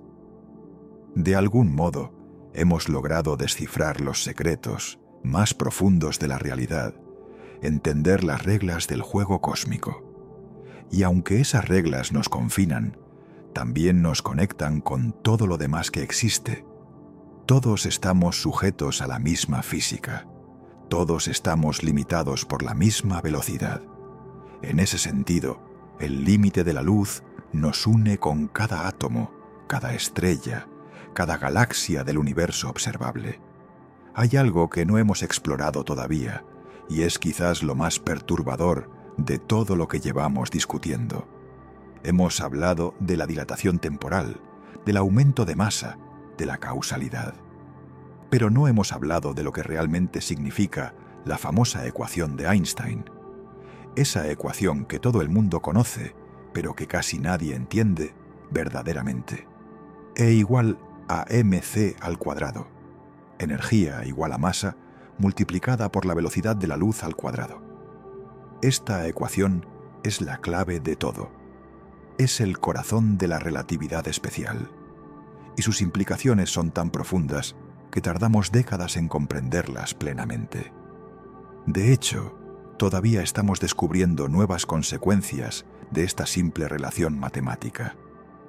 De algún modo, hemos logrado descifrar los secretos más profundos de la realidad, entender las reglas del juego cósmico. Y aunque esas reglas nos confinan, también nos conectan con todo lo demás que existe. Todos estamos sujetos a la misma física. Todos estamos limitados por la misma velocidad. En ese sentido, el límite de la luz nos une con cada átomo, cada estrella, cada galaxia del universo observable. Hay algo que no hemos explorado todavía, y es quizás lo más perturbador de todo lo que llevamos discutiendo. Hemos hablado de la dilatación temporal, del aumento de masa, de la causalidad. Pero no hemos hablado de lo que realmente significa la famosa ecuación de Einstein. Esa ecuación que todo el mundo conoce, pero que casi nadie entiende verdaderamente. E igual a mc al cuadrado. Energía igual a masa multiplicada por la velocidad de la luz al cuadrado. Esta ecuación es la clave de todo. Es el corazón de la relatividad especial. Y sus implicaciones son tan profundas que tardamos décadas en comprenderlas plenamente. De hecho, todavía estamos descubriendo nuevas consecuencias de esta simple relación matemática.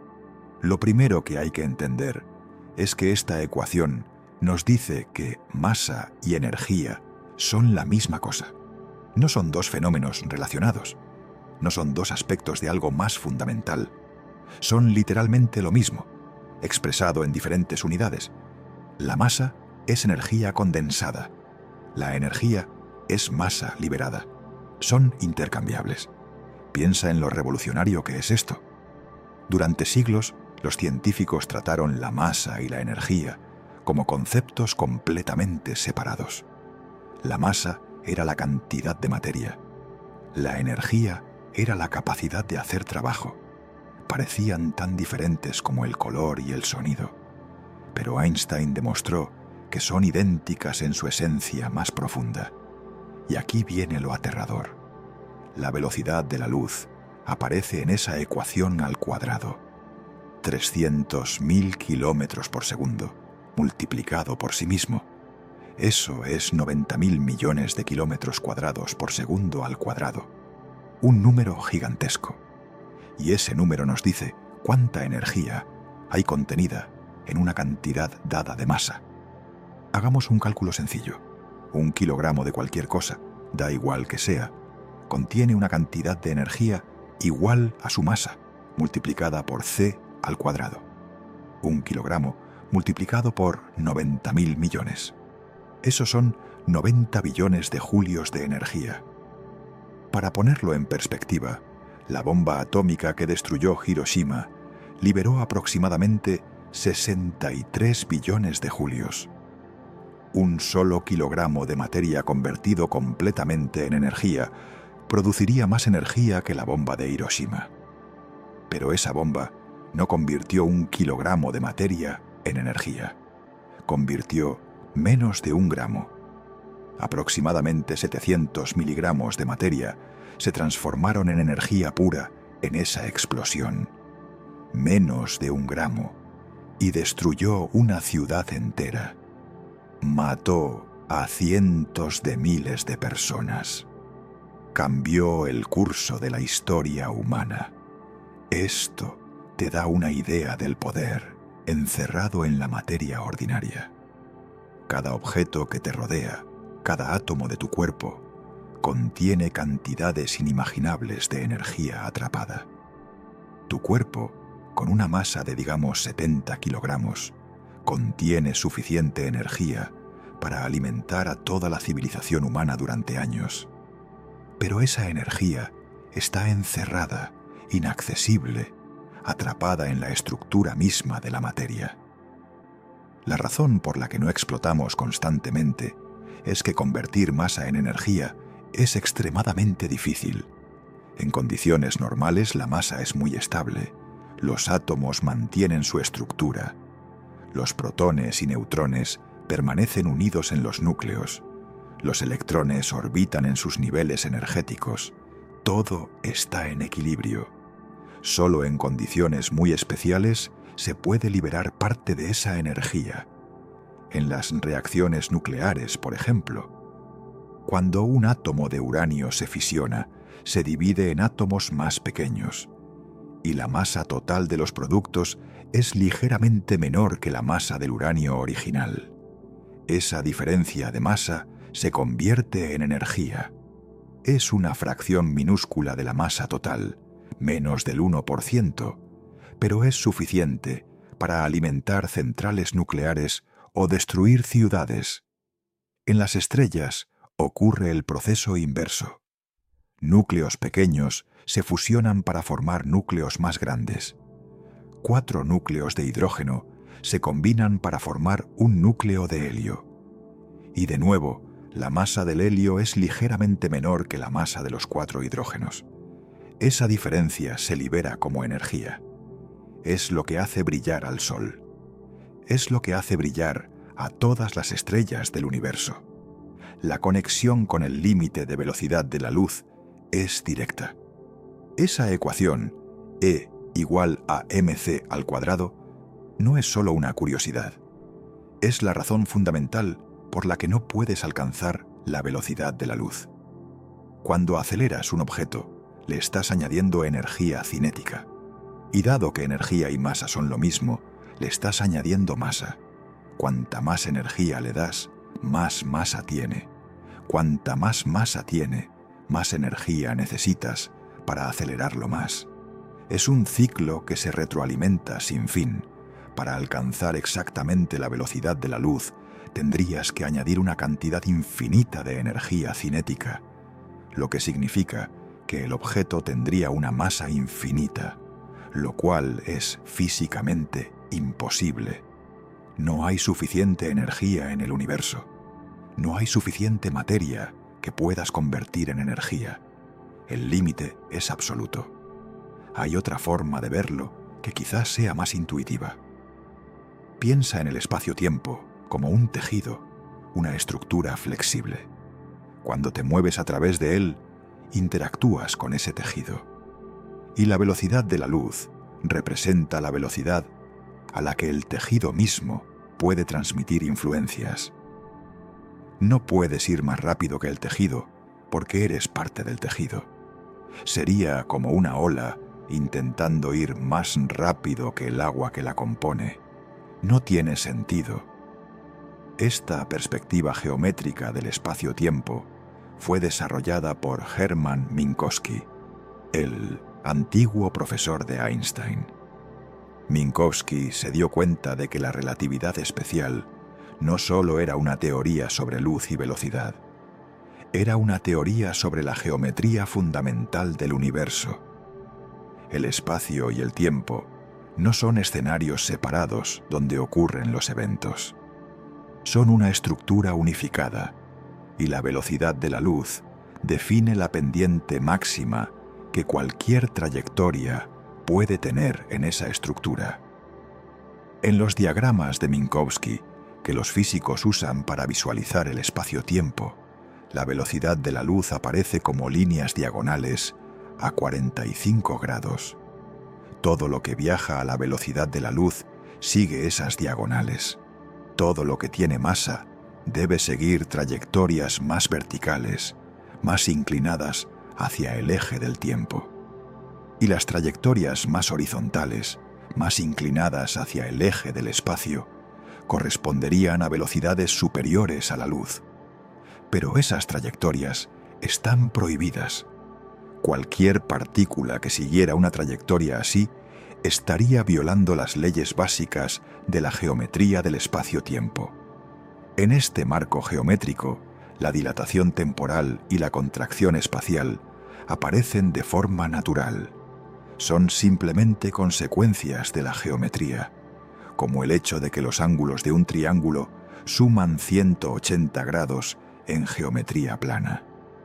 Lo primero que hay que entender es que esta ecuación nos dice que masa y energía son la misma cosa. No son dos fenómenos relacionados. No son dos aspectos de algo más fundamental. Son literalmente lo mismo, expresado en diferentes unidades. La masa es energía condensada. La energía es masa liberada. Son intercambiables. Piensa en lo revolucionario que es esto. Durante siglos, los científicos trataron la masa y la energía como conceptos completamente separados. La masa era la cantidad de materia. La energía era la capacidad de hacer trabajo. Parecían tan diferentes como el color y el sonido, pero Einstein demostró que son idénticas en su esencia más profunda. Y aquí viene lo aterrador. La velocidad de la luz aparece en esa ecuación al cuadrado. 300.000 kilómetros por segundo, multiplicado por sí mismo. Eso es 90.000 millones de kilómetros cuadrados por segundo al cuadrado. Un número gigantesco. Y ese número nos dice cuánta energía hay contenida en una cantidad dada de masa. Hagamos un cálculo sencillo. 1 kilogramo de cualquier cosa, da igual que sea, contiene una cantidad de energía igual a su masa, multiplicada por c al cuadrado. 1 kilogramo multiplicado por 90.000 millones. Esos son 90 billones de julios de energía. Para ponerlo en perspectiva, la bomba atómica que destruyó Hiroshima liberó aproximadamente 63 billones de julios. Un solo kilogramo de materia convertido completamente en energía produciría más energía que la bomba de Hiroshima. Pero esa bomba no convirtió 1 kilogramo de materia en energía. Convirtió menos de 1 gramo. Aproximadamente 700 miligramos de materia se transformaron en energía pura en esa explosión. Menos de 1 gramo. Y destruyó una ciudad entera. Mató a cientos de miles de personas. Cambió el curso de la historia humana. Esto te da una idea del poder encerrado en la materia ordinaria. Cada objeto que te rodea, cada átomo de tu cuerpo, contiene cantidades inimaginables de energía atrapada. Tu cuerpo, con una masa de digamos 70 kilogramos, contiene suficiente energía para alimentar a toda la civilización humana durante años. Pero esa energía está encerrada, inaccesible, atrapada en la estructura misma de la materia. La razón por la que no explotamos constantemente es que convertir masa en energía es extremadamente difícil. En condiciones normales la masa es muy estable. Los átomos mantienen su estructura. Los protones y neutrones permanecen unidos en los núcleos. Los electrones orbitan en sus niveles energéticos. Todo está en equilibrio. Solo en condiciones muy especiales se puede liberar parte de esa energía. En las reacciones nucleares, por ejemplo, cuando un átomo de uranio se fisiona, se divide en átomos más pequeños, y la masa total de los productos es ligeramente menor que la masa del uranio original. Esa diferencia de masa se convierte en energía. Es una fracción minúscula de la masa total, menos del 1%, pero es suficiente para alimentar centrales nucleares o destruir ciudades. En las estrellas ocurre el proceso inverso. Núcleos pequeños se fusionan para formar núcleos más grandes. 4 núcleos de hidrógeno se combinan para formar un núcleo de helio. Y de nuevo, la masa del helio es ligeramente menor que la masa de los 4 hidrógenos. Esa diferencia se libera como energía. Es lo que hace brillar al Sol. Es lo que hace brillar a todas las estrellas del universo. La conexión con el límite de velocidad de la luz es directa. Esa ecuación, E igual a mc al cuadrado, no es solo una curiosidad. Es la razón fundamental por la que no puedes alcanzar la velocidad de la luz. Cuando aceleras un objeto, le estás añadiendo energía cinética. Y dado que energía y masa son lo mismo, le estás añadiendo masa. Cuanta más energía le das, más masa tiene. Cuanta más masa tiene, más energía necesitas para acelerarlo más. Es un ciclo que se retroalimenta sin fin. Para alcanzar exactamente la velocidad de la luz, tendrías que añadir una cantidad infinita de energía cinética, lo que significa que el objeto tendría una masa infinita, lo cual es físicamente imposible. No hay suficiente energía en el universo. No hay suficiente materia que puedas convertir en energía. El límite es absoluto. Hay otra forma de verlo que quizás sea más intuitiva. Piensa en el espacio-tiempo como un tejido, una estructura flexible. Cuando te mueves a través de él, interactúas con ese tejido. Y la velocidad de la luz representa la velocidad a la que el tejido mismo puede transmitir influencias. No puedes ir más rápido que el tejido porque eres parte del tejido. Sería como una ola intentando ir más rápido que el agua que la compone. No tiene sentido. Esta perspectiva geométrica del espacio-tiempo fue desarrollada por Hermann Minkowski, el antiguo profesor de Einstein. Minkowski se dio cuenta de que la relatividad especial no solo era una teoría sobre luz y velocidad, era una teoría sobre la geometría fundamental del universo. El espacio y el tiempo no son escenarios separados donde ocurren los eventos. Son una estructura unificada, y la velocidad de la luz define la pendiente máxima que cualquier trayectoria puede tener en esa estructura. En los diagramas de Minkowski, que los físicos usan para visualizar el espacio-tiempo, la velocidad de la luz aparece como líneas diagonales a 45 grados. Todo lo que viaja a la velocidad de la luz sigue esas diagonales. Todo lo que tiene masa debe seguir trayectorias más verticales, más inclinadas hacia el eje del tiempo. Y las trayectorias más horizontales, más inclinadas hacia el eje del espacio, corresponderían a velocidades superiores a la luz. Pero esas trayectorias están prohibidas. Cualquier partícula que siguiera una trayectoria así estaría violando las leyes básicas de la geometría del espacio-tiempo. En este marco geométrico, la dilatación temporal y la contracción espacial aparecen de forma natural. Son simplemente consecuencias de la geometría, como el hecho de que los ángulos de un triángulo suman 180 grados en geometría plana.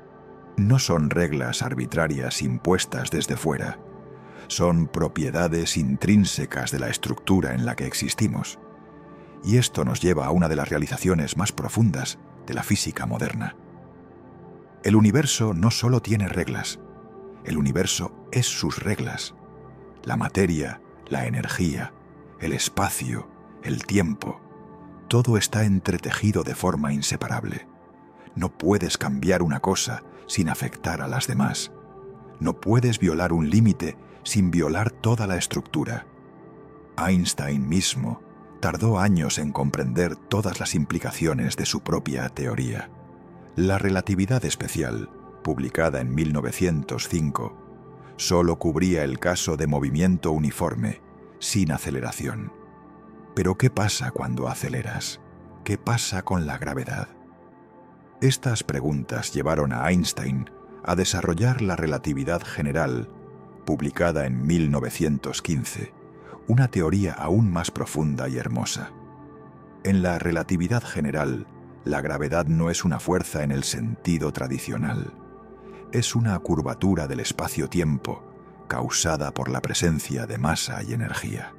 No son reglas arbitrarias impuestas desde fuera, son propiedades intrínsecas de la estructura en la que existimos. Y esto nos lleva a una de las realizaciones más profundas de la física moderna. El universo no solo tiene reglas, el universo es sus reglas. La materia, la energía, el espacio, el tiempo, todo está entretejido de forma inseparable. No puedes cambiar una cosa sin afectar a las demás. No puedes violar un límite sin violar toda la estructura. Einstein mismo tardó años en comprender todas las implicaciones de su propia teoría. La relatividad especial, publicada en 1905, solo cubría el caso de movimiento uniforme, sin aceleración. Pero ¿qué pasa cuando aceleras? ¿Qué pasa con la gravedad? Estas preguntas llevaron a Einstein a desarrollar la relatividad general, publicada en 1915, una teoría aún más profunda y hermosa. En la relatividad general, la gravedad no es una fuerza en el sentido tradicional. Es una curvatura del espacio-tiempo causada por la presencia de masa y energía.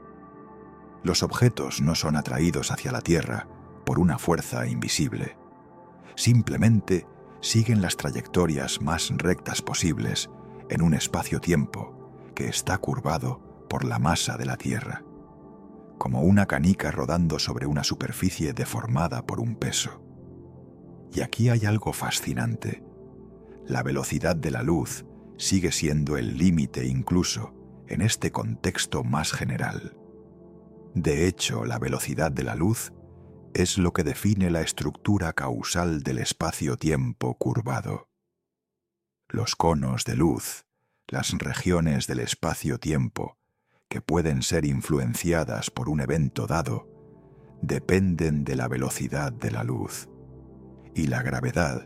Los objetos no son atraídos hacia la Tierra por una fuerza invisible. Simplemente siguen las trayectorias más rectas posibles en un espacio-tiempo que está curvado por la masa de la Tierra, como una canica rodando sobre una superficie deformada por un peso. Y aquí hay algo fascinante. La velocidad de la luz sigue siendo el límite incluso en este contexto más general. De hecho, la velocidad de la luz es lo que define la estructura causal del espacio-tiempo curvado. Los conos de luz, las regiones del espacio-tiempo, que pueden ser influenciadas por un evento dado, dependen de la velocidad de la luz. Y la gravedad,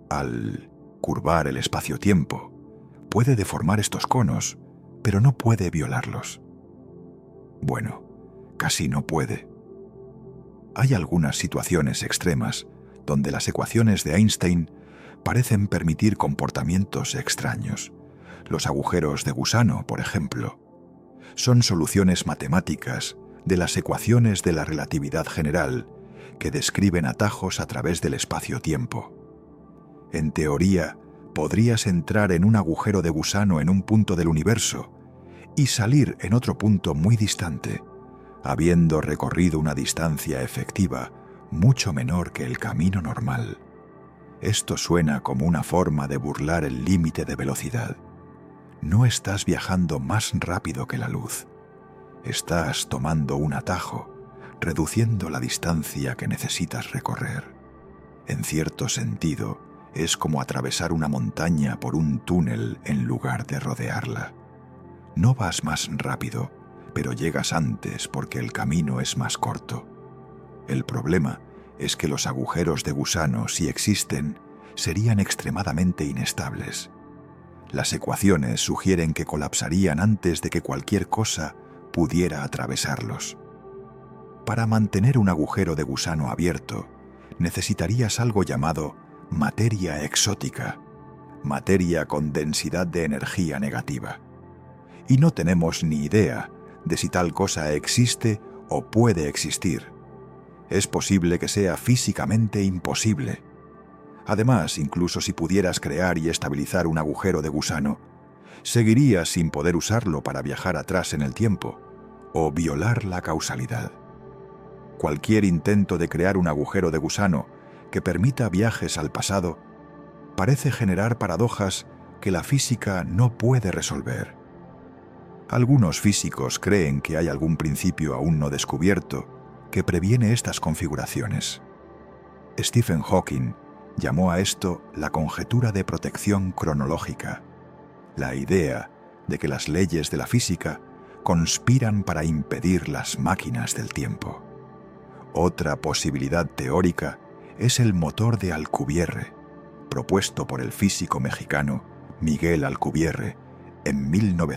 al curvar el espacio-tiempo, puede deformar estos conos, pero no puede violarlos. Bueno, casi no puede. Hay algunas situaciones extremas donde las ecuaciones de Einstein parecen permitir comportamientos extraños. Los agujeros de gusano, por ejemplo, son soluciones matemáticas de las ecuaciones de la relatividad general que describen atajos a través del espacio-tiempo. En teoría, podrías entrar en un agujero de gusano en un punto del universo y salir en otro punto muy distante, habiendo recorrido una distancia efectiva mucho menor que el camino normal. Esto suena como una forma de burlar el límite de velocidad. No estás viajando más rápido que la luz. Estás tomando un atajo, reduciendo la distancia que necesitas recorrer. En cierto sentido, es como atravesar una montaña por un túnel en lugar de rodearla. No vas más rápido, pero llegas antes porque el camino es más corto. El problema es que los agujeros de gusano, si existen, serían extremadamente inestables. Las ecuaciones sugieren que colapsarían antes de que cualquier cosa pudiera atravesarlos. Para mantener un agujero de gusano abierto, necesitarías algo llamado materia exótica, materia con densidad de energía negativa. Y no tenemos ni idea de si tal cosa existe o puede existir. Es posible que sea físicamente imposible. Además, incluso si pudieras crear y estabilizar un agujero de gusano, seguirías sin poder usarlo para viajar atrás en el tiempo o violar la causalidad. Cualquier intento de crear un agujero de gusano que permita viajes al pasado parece generar paradojas que la física no puede resolver. Algunos físicos creen que hay algún principio aún no descubierto que previene estas configuraciones. Stephen Hawking llamó a esto la conjetura de protección cronológica, la idea de que las leyes de la física conspiran para impedir las máquinas del tiempo. Otra posibilidad teórica es el motor de Alcubierre, propuesto por el físico mexicano Miguel Alcubierre en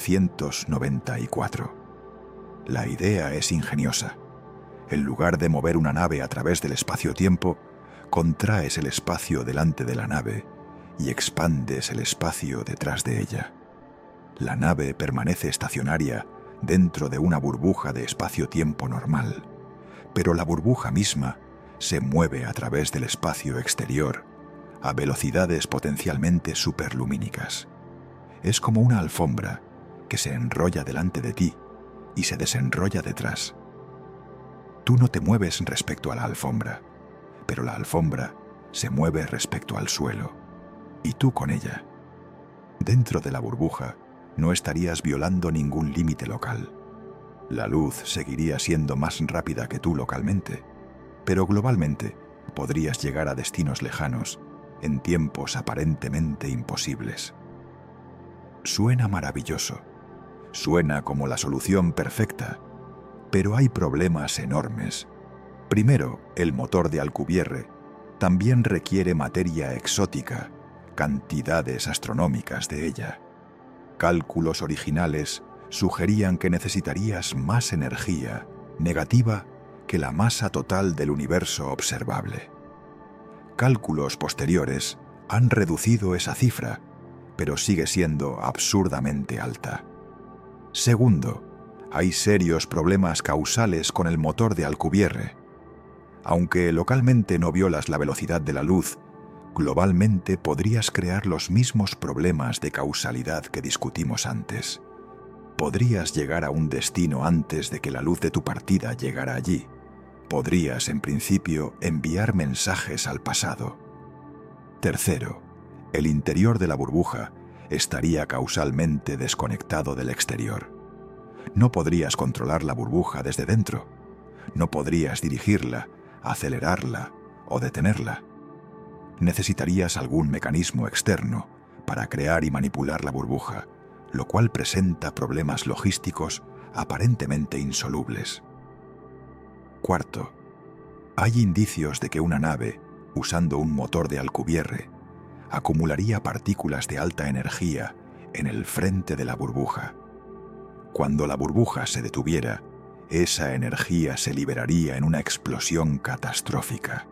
1994. La idea es ingeniosa. En lugar de mover una nave a través del espacio-tiempo, contraes el espacio delante de la nave y expandes el espacio detrás de ella. La nave permanece estacionaria dentro de una burbuja de espacio-tiempo normal, pero la burbuja misma se mueve a través del espacio exterior a velocidades potencialmente superlumínicas. Es como una alfombra que se enrolla delante de ti y se desenrolla detrás. Tú no te mueves respecto a la alfombra, pero la alfombra se mueve respecto al suelo, y tú con ella. Dentro de la burbuja no estarías violando ningún límite local. La luz seguiría siendo más rápida que tú localmente, pero globalmente podrías llegar a destinos lejanos en tiempos aparentemente imposibles. Suena maravilloso, suena como la solución perfecta, pero hay problemas enormes. Primero, el motor de Alcubierre también requiere materia exótica, cantidades astronómicas de ella. Cálculos originales sugerían que necesitarías más energía negativa que la masa total del universo observable. Cálculos posteriores han reducido esa cifra, pero sigue siendo absurdamente alta. Segundo, hay serios problemas causales con el motor de Alcubierre. Aunque localmente no violas la velocidad de la luz, globalmente podrías crear los mismos problemas de causalidad que discutimos antes. Podrías llegar a un destino antes de que la luz de tu partida llegara allí. Podrías, en principio, enviar mensajes al pasado. Tercero, el interior de la burbuja estaría causalmente desconectado del exterior. No podrías controlar la burbuja desde dentro. No podrías dirigirla, acelerarla o detenerla. Necesitarías algún mecanismo externo para crear y manipular la burbuja, lo cual presenta problemas logísticos aparentemente insolubles. Cuarto, hay indicios de que una nave, usando un motor de Alcubierre, acumularía partículas de alta energía en el frente de la burbuja. Cuando la burbuja se detuviera, esa energía se liberaría en una explosión catastrófica.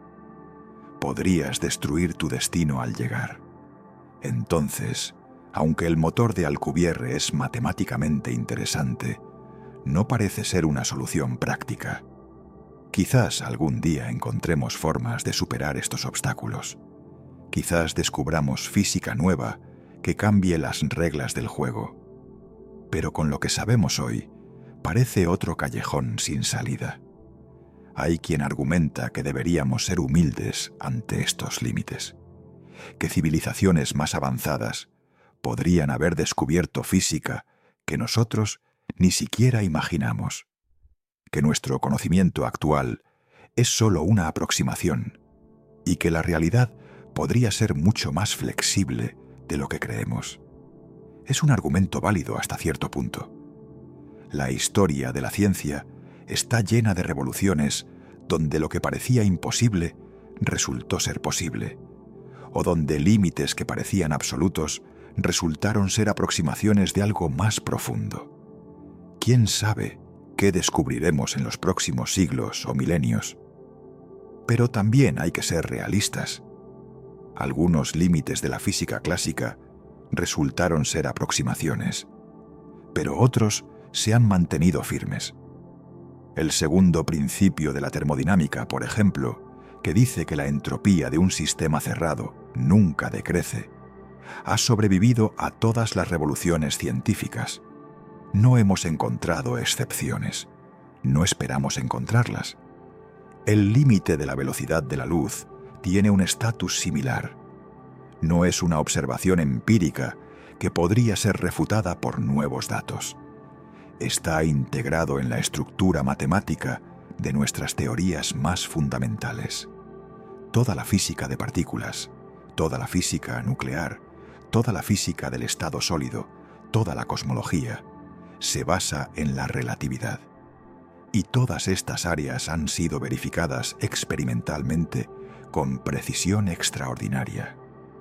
Podrías destruir tu destino al llegar. Entonces, aunque el motor de Alcubierre es matemáticamente interesante, no parece ser una solución práctica. Quizás algún día encontremos formas de superar estos obstáculos. Quizás descubramos física nueva que cambie las reglas del juego. Pero con lo que sabemos hoy, parece otro callejón sin salida. Hay quien argumenta que deberíamos ser humildes ante estos límites, que civilizaciones más avanzadas podrían haber descubierto física que nosotros ni siquiera imaginamos, que nuestro conocimiento actual es solo una aproximación y que la realidad podría ser mucho más flexible de lo que creemos. Es un argumento válido hasta cierto punto. La historia de la ciencia está llena de revoluciones donde lo que parecía imposible resultó ser posible, o donde límites que parecían absolutos resultaron ser aproximaciones de algo más profundo. ¿Quién sabe qué descubriremos en los próximos siglos o milenios? Pero también hay que ser realistas. Algunos límites de la física clásica resultaron ser aproximaciones, pero otros se han mantenido firmes. El segundo principio de la termodinámica, por ejemplo, que dice que la entropía de un sistema cerrado nunca decrece, ha sobrevivido a todas las revoluciones científicas. No hemos encontrado excepciones. No esperamos encontrarlas. El límite de la velocidad de la luz tiene un estatus similar. No es una observación empírica que podría ser refutada por nuevos datos. Está integrado en la estructura matemática de nuestras teorías más fundamentales. Toda la física de partículas, toda la física nuclear, toda la física del estado sólido, toda la cosmología, se basa en la relatividad. Y todas estas áreas han sido verificadas experimentalmente con precisión extraordinaria.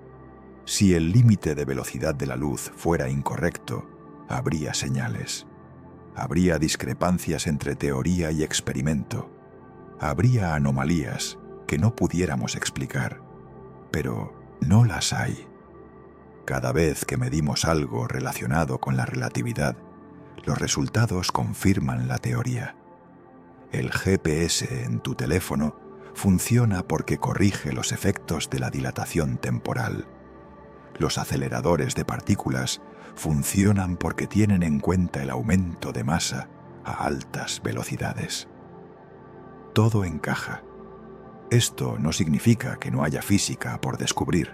Si el límite de velocidad de la luz fuera incorrecto, habría señales. Habría discrepancias entre teoría y experimento. Habría anomalías que no pudiéramos explicar, pero no las hay. Cada vez que medimos algo relacionado con la relatividad, los resultados confirman la teoría. El GPS en tu teléfono funciona porque corrige los efectos de la dilatación temporal. Los aceleradores de partículas funcionan porque tienen en cuenta el aumento de masa a altas velocidades. Todo encaja. Esto no significa que no haya física por descubrir.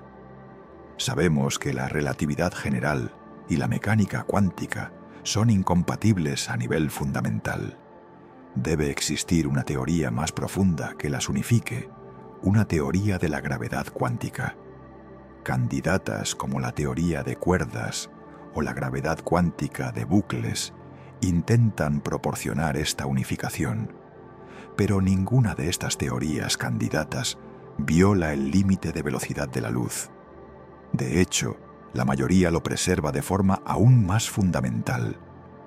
Sabemos que la relatividad general y la mecánica cuántica son incompatibles a nivel fundamental. Debe existir una teoría más profunda que las unifique, una teoría de la gravedad cuántica. Candidatas como la teoría de cuerdas o la gravedad cuántica de bucles intentan proporcionar esta unificación, pero ninguna de estas teorías candidatas viola el límite de velocidad de la luz. De hecho, la mayoría lo preserva de forma aún más fundamental.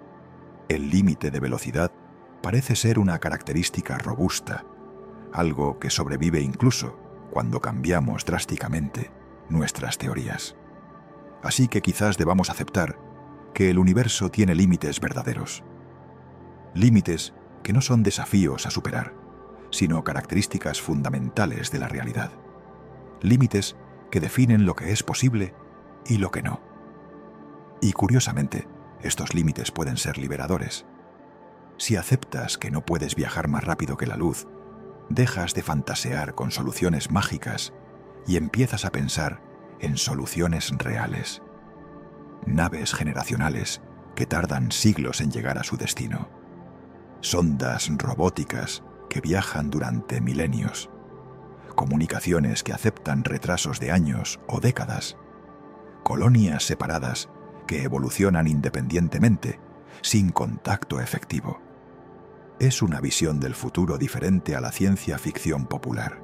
El límite de velocidad parece ser una característica robusta, algo que sobrevive incluso cuando cambiamos drásticamente nuestras teorías. Así que quizás debamos aceptar que el universo tiene límites verdaderos. Límites que no son desafíos a superar, sino características fundamentales de la realidad. Límites que definen lo que es posible y lo que no. Y curiosamente, estos límites pueden ser liberadores. Si aceptas que no puedes viajar más rápido que la luz, dejas de fantasear con soluciones mágicas y empiezas a pensar en soluciones reales. Naves generacionales que tardan siglos en llegar a su destino. Sondas robóticas que viajan durante milenios. Comunicaciones que aceptan retrasos de años o décadas. Colonias separadas que evolucionan independientemente, sin contacto efectivo. Es una visión del futuro diferente a la ciencia ficción popular.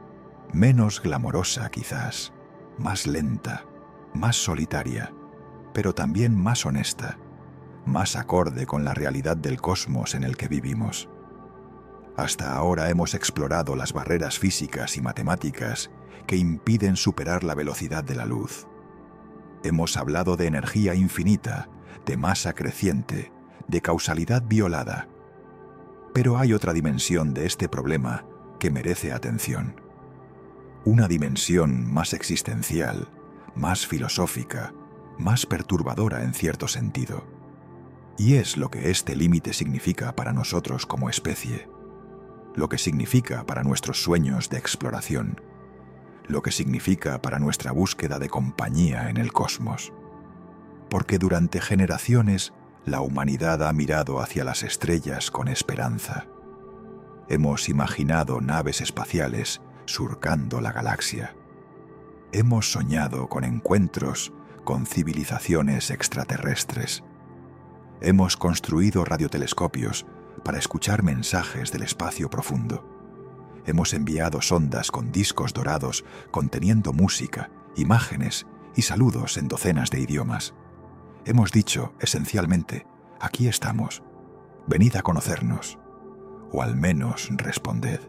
Menos glamorosa quizás, más lenta, más solitaria, pero también más honesta, más acorde con la realidad del cosmos en el que vivimos. Hasta ahora hemos explorado las barreras físicas y matemáticas que impiden superar la velocidad de la luz. Hemos hablado de energía infinita, de masa creciente, de causalidad violada. Pero hay otra dimensión de este problema que merece atención. Una dimensión más existencial, más filosófica, más perturbadora en cierto sentido. Y es lo que este límite significa para nosotros como especie, lo que significa para nuestros sueños de exploración, lo que significa para nuestra búsqueda de compañía en el cosmos. Porque durante generaciones la humanidad ha mirado hacia las estrellas con esperanza. Hemos imaginado naves espaciales surcando la galaxia. Hemos soñado con encuentros con civilizaciones extraterrestres. Hemos construido radiotelescopios para escuchar mensajes del espacio profundo. Hemos enviado sondas con discos dorados conteniendo música, imágenes y saludos en docenas de idiomas. Hemos dicho, esencialmente, aquí estamos, venid a conocernos, o al menos responded.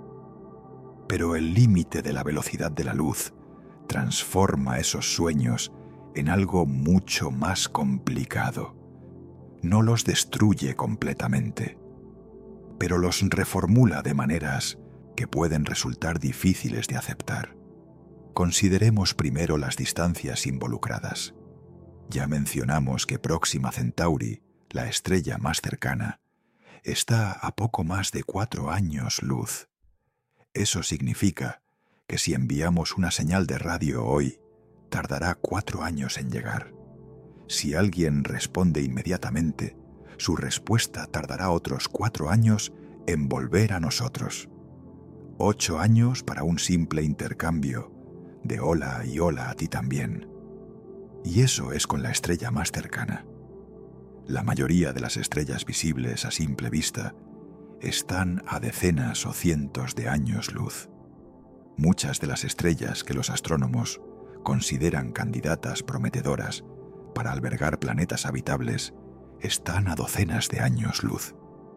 Pero el límite de la velocidad de la luz transforma esos sueños en algo mucho más complicado. No los destruye completamente, pero los reformula de maneras que pueden resultar difíciles de aceptar. Consideremos primero las distancias involucradas. Ya mencionamos que Próxima Centauri, la estrella más cercana, está a poco más de 4 años luz. Eso significa que si enviamos una señal de radio hoy, tardará 4 años en llegar. Si alguien responde inmediatamente, su respuesta tardará otros 4 años en volver a nosotros. 8 años para un simple intercambio de hola y hola a ti también. Y eso es con la estrella más cercana. La mayoría de las estrellas visibles a simple vista están a decenas o cientos de años luz. Muchas de las estrellas que los astrónomos consideran candidatas prometedoras para albergar planetas habitables están a docenas de años luz.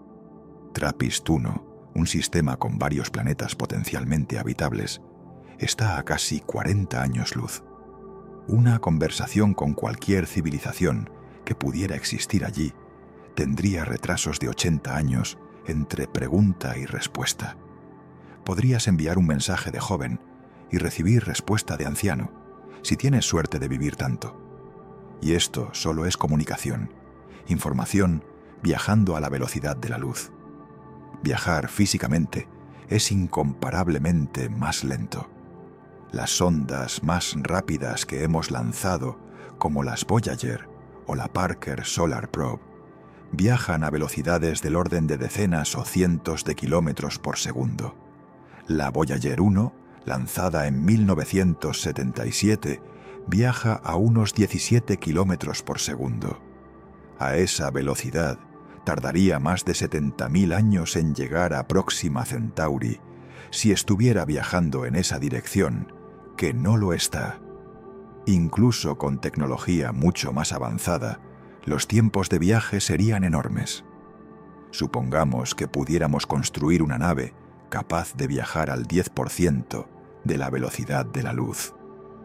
TRAPPIST-1, un sistema con varios planetas potencialmente habitables, está a casi 40 años luz. Una conversación con cualquier civilización que pudiera existir allí tendría retrasos de 80 años entre pregunta y respuesta. Podrías enviar un mensaje de joven y recibir respuesta de anciano, si tienes suerte de vivir tanto. Y esto solo es comunicación, información viajando a la velocidad de la luz. Viajar físicamente es incomparablemente más lento. Las sondas más rápidas que hemos lanzado, como las Voyager o la Parker Solar Probe, viajan a velocidades del orden de decenas o cientos de kilómetros por segundo. La Voyager 1, lanzada en 1977, viaja a unos 17 kilómetros por segundo. A esa velocidad, tardaría más de 70.000 años en llegar a Próxima Centauri si estuviera viajando en esa dirección, que no lo está. Incluso con tecnología mucho más avanzada, los tiempos de viaje serían enormes. Supongamos que pudiéramos construir una nave capaz de viajar al 10% de la velocidad de la luz.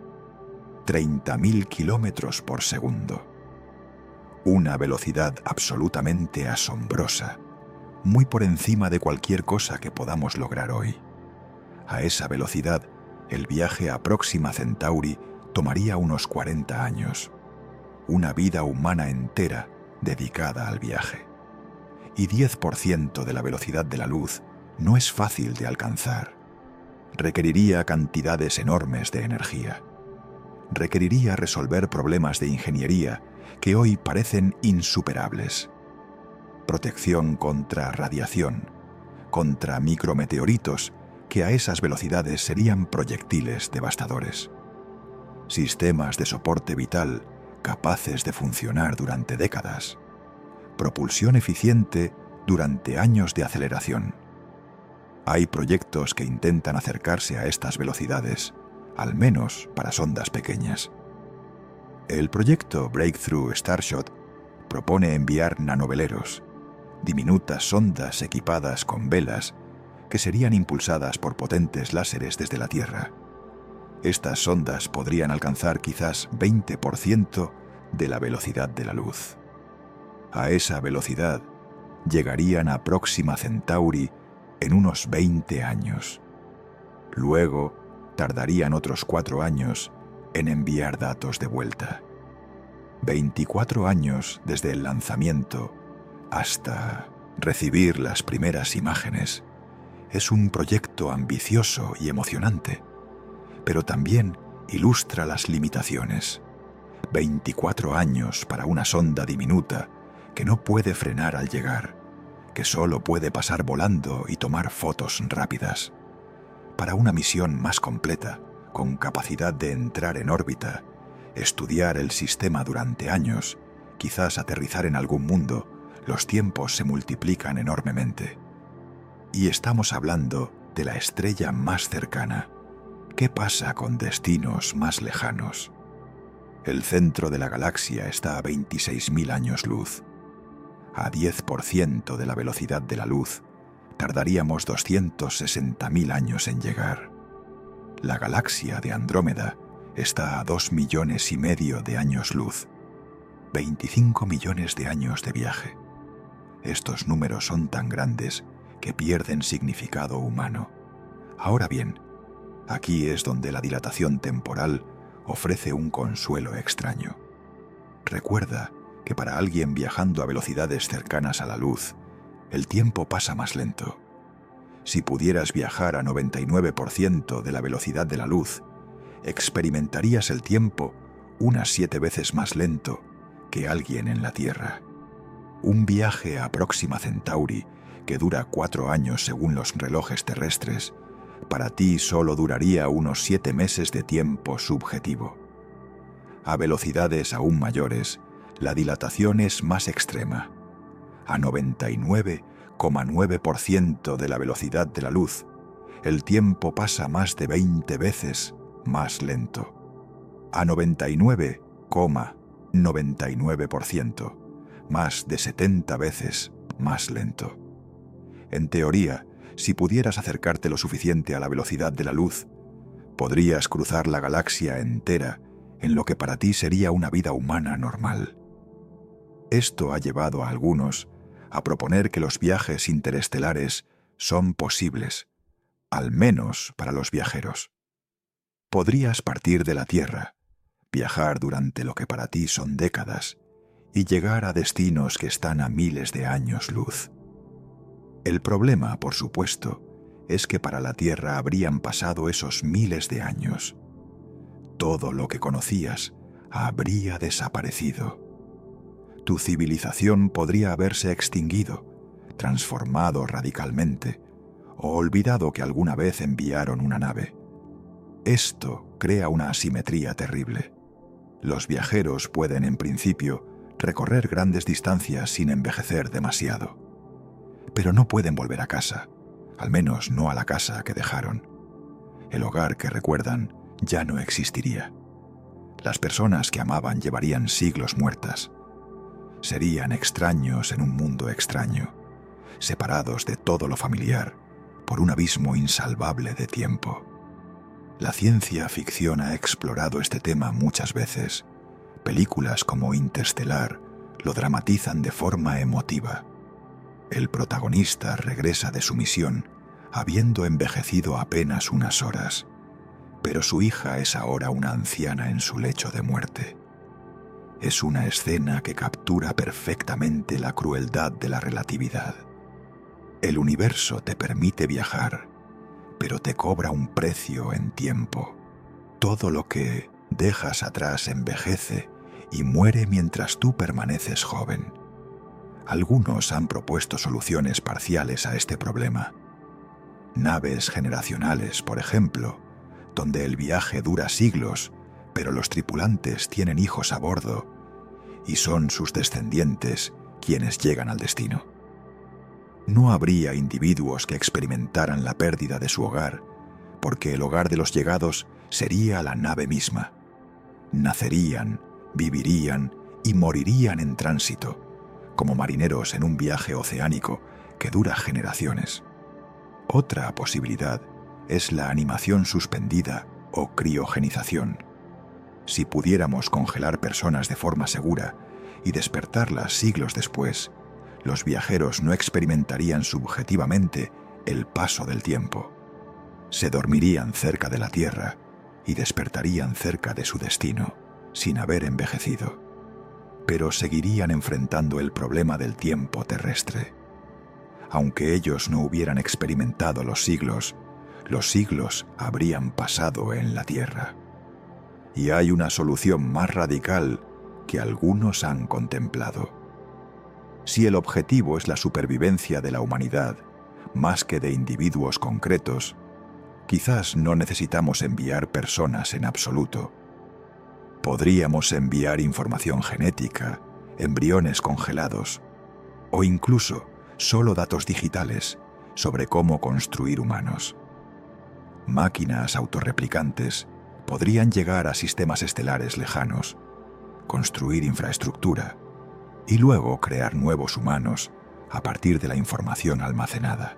30.000 kilómetros por segundo. Una velocidad absolutamente asombrosa, muy por encima de cualquier cosa que podamos lograr hoy. A esa velocidad, el viaje a Próxima Centauri tomaría unos 40 años. Una vida humana entera dedicada al viaje. Y 10% de la velocidad de la luz no es fácil de alcanzar. Requeriría cantidades enormes de energía. Requeriría resolver problemas de ingeniería que hoy parecen insuperables. Protección contra radiación, contra micrometeoritos que a esas velocidades serían proyectiles devastadores. Sistemas de soporte vital capaces de funcionar durante décadas. Propulsión eficiente durante años de aceleración. Hay proyectos que intentan acercarse a estas velocidades, al menos para sondas pequeñas. El proyecto Breakthrough Starshot propone enviar nanoveleros, diminutas sondas equipadas con velas que serían impulsadas por potentes láseres desde la Tierra. Estas sondas podrían alcanzar quizás 20% de la velocidad de la luz. A esa velocidad llegarían a Próxima Centauri en unos 20 años. Luego tardarían otros 4 años en enviar datos de vuelta. 24 años desde el lanzamiento hasta recibir las primeras imágenes. Es un proyecto ambicioso y emocionante, pero también ilustra las limitaciones. 24 años para una sonda diminuta que no puede frenar al llegar, que solo puede pasar volando y tomar fotos rápidas. Para una misión más completa, con capacidad de entrar en órbita, estudiar el sistema durante años, quizás aterrizar en algún mundo, los tiempos se multiplican enormemente. Y estamos hablando de la estrella más cercana. ¿Qué pasa con destinos más lejanos? El centro de la galaxia está a 26.000 años luz. A 10% de la velocidad de la luz, tardaríamos 260.000 años en llegar. La galaxia de Andrómeda está a 2,5 millones de años luz. 25 millones de años de viaje. Estos números son tan grandes que pierden significado humano. Ahora bien, aquí es donde la dilatación temporal ofrece un consuelo extraño. Recuerda que para alguien viajando a velocidades cercanas a la luz, el tiempo pasa más lento. Si pudieras viajar a 99% de la velocidad de la luz, experimentarías el tiempo unas 7 veces más lento que alguien en la Tierra. Un viaje a Próxima Centauri, que dura 4 años según los relojes terrestres, para ti solo duraría unos 7 meses de tiempo subjetivo. A velocidades aún mayores, la dilatación es más extrema. A 99,9% de la velocidad de la luz, el tiempo pasa más de 20 veces más lento. A 99,99%, más de 70 veces más lento. En teoría, si pudieras acercarte lo suficiente a la velocidad de la luz, podrías cruzar la galaxia entera en lo que para ti sería una vida humana normal. Esto ha llevado a algunos a proponer que los viajes interestelares son posibles, al menos para los viajeros. Podrías partir de la Tierra, viajar durante lo que para ti son décadas y llegar a destinos que están a miles de años luz. El problema, por supuesto, es que para la Tierra habrían pasado esos miles de años. Todo lo que conocías habría desaparecido. Tu civilización podría haberse extinguido, transformado radicalmente, o olvidado que alguna vez enviaron una nave. Esto crea una asimetría terrible. Los viajeros pueden, en principio, recorrer grandes distancias sin envejecer demasiado. Pero no pueden volver a casa, al menos no a la casa que dejaron. El hogar que recuerdan ya no existiría. Las personas que amaban llevarían siglos muertas. Serían extraños en un mundo extraño, separados de todo lo familiar por un abismo insalvable de tiempo. La ciencia ficción ha explorado este tema muchas veces. Películas como Interstellar lo dramatizan de forma emotiva. El protagonista regresa de su misión habiendo envejecido apenas unas horas, pero su hija es ahora una anciana en su lecho de muerte. Es una escena que captura perfectamente la crueldad de la relatividad. El universo te permite viajar, pero te cobra un precio en tiempo. Todo lo que dejas atrás envejece y muere mientras tú permaneces joven. Algunos han propuesto soluciones parciales a este problema. Naves generacionales, por ejemplo, donde el viaje dura siglos, pero los tripulantes tienen hijos a bordo y son sus descendientes quienes llegan al destino. No habría individuos que experimentaran la pérdida de su hogar, porque el hogar de los llegados sería la nave misma. Nacerían, vivirían y morirían en tránsito, como marineros en un viaje oceánico que dura generaciones. Otra posibilidad es la animación suspendida o criogenización. Si pudiéramos congelar personas de forma segura y despertarlas siglos después, los viajeros no experimentarían subjetivamente el paso del tiempo. Se dormirían cerca de la Tierra y despertarían cerca de su destino, sin haber envejecido. Pero seguirían enfrentando el problema del tiempo terrestre. Aunque ellos no hubieran experimentado los siglos habrían pasado en la Tierra. Y hay una solución más radical que algunos han contemplado. Si el objetivo es la supervivencia de la humanidad, más que de individuos concretos, quizás no necesitamos enviar personas en absoluto. Podríamos enviar información genética, embriones congelados, o incluso solo datos digitales sobre cómo construir humanos. Máquinas autorreplicantes podrían llegar a sistemas estelares lejanos, construir infraestructura y luego crear nuevos humanos a partir de la información almacenada.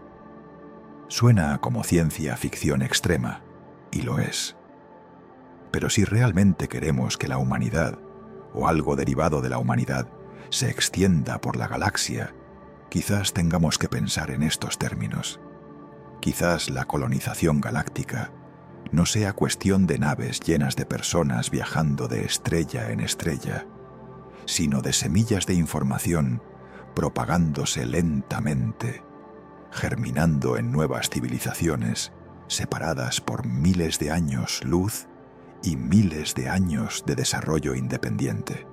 Suena como ciencia ficción extrema, y lo es. Pero si realmente queremos que la humanidad, o algo derivado de la humanidad, se extienda por la galaxia, quizás tengamos que pensar en estos términos. Quizás la colonización galáctica no sea cuestión de naves llenas de personas viajando de estrella en estrella, sino de semillas de información propagándose lentamente, germinando en nuevas civilizaciones separadas por miles de años luz y miles de años de desarrollo independiente.